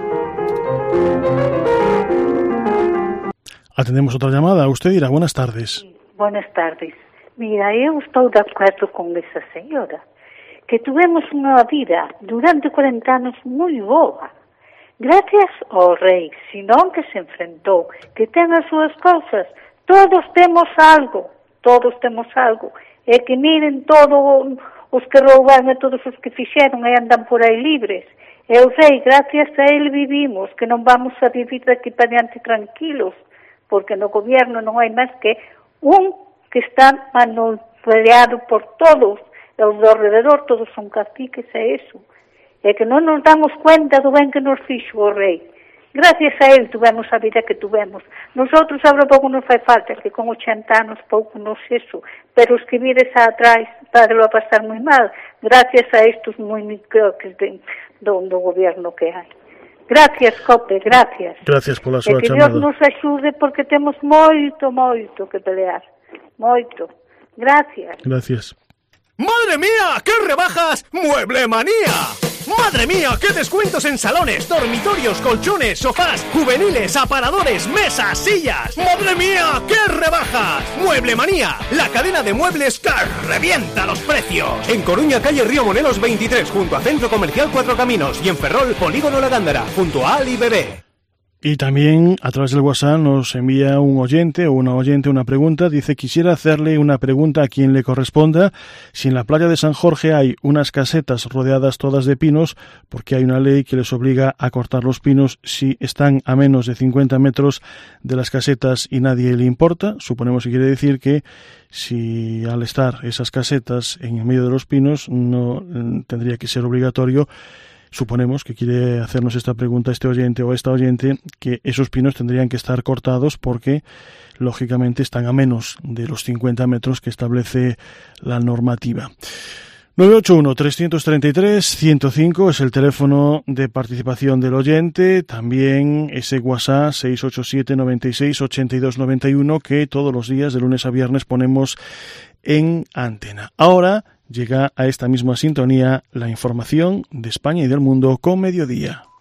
Speaker 3: Atendemos outra llamada. Usted dirá, buenas tardes.
Speaker 11: Buenas tardes. Mira, eu estou de acordo con esa señora, que tuvemos unha vida durante cuarenta anos moi boa. Gracias ao rei, senón que se enfrentou, que ten as súas cousas. Todos temos algo, todos temos algo. E que miren todos os que roubaron e todos os que fixeron e andan por aí libres. E o rei, gracias a ele vivimos, que non vamos a vivir daqui para diante tranquilos, porque no gobierno non hai máis que un que está manipulado por todos, e os do alrededor todos son caciques e eso. E que non nos damos cuenta do ben que nos fixo o rei. Gracias a él tuvemos a vida que tuvemos. Nosotros agora pouco nos fai falta, que con ochenta anos pouco nos eso, pero os que vires atrás para lo a pasar moi mal, gracias a estos moi microques do, do gobierno que hai. Gracias, Cope, gracias.
Speaker 3: Gracias pola súa
Speaker 11: chamada. E que
Speaker 3: chamada.
Speaker 11: Dios nos axude porque temos moito, moito que pelear. Moito. Gracias.
Speaker 3: Gracias.
Speaker 2: ¡Madre mía! ¡Qué rebajas! ¡Mueble Manía!
Speaker 12: ¡Madre mía! ¡Qué descuentos en salones, dormitorios, colchones, sofás, juveniles, aparadores, mesas, sillas! ¡Madre mía! ¡Qué rebajas! Mueble Manía, la cadena de muebles que revienta los precios. En Coruña, calle Río Monelos veintitrés, junto a Centro Comercial Cuatro Caminos, y en Ferrol, Polígono La Gándara, junto a Ali Bebé.
Speaker 3: Y también a través del WhatsApp nos envía un oyente o una oyente una pregunta. Dice, quisiera hacerle una pregunta a quien le corresponda. Si en la playa de San Jorge hay unas casetas rodeadas todas de pinos, porque hay una ley que les obliga a cortar los pinos si están a menos de cincuenta metros de las casetas y nadie le importa. Suponemos que quiere decir que si al estar esas casetas en el medio de los pinos no tendría que ser obligatorio. Suponemos que quiere hacernos esta pregunta este oyente o esta oyente, que esos pinos tendrían que estar cortados porque, lógicamente, están a menos de los cincuenta metros que establece la normativa. nueve ocho uno, tres tres tres, cero cinco es el teléfono de participación del oyente, también ese WhatsApp seis ocho siete, noventa y seis, ochenta y dos, noventa y uno que todos los días de lunes a viernes ponemos en antena. Ahora llega a esta misma sintonía la información de España y del mundo con Mediodía.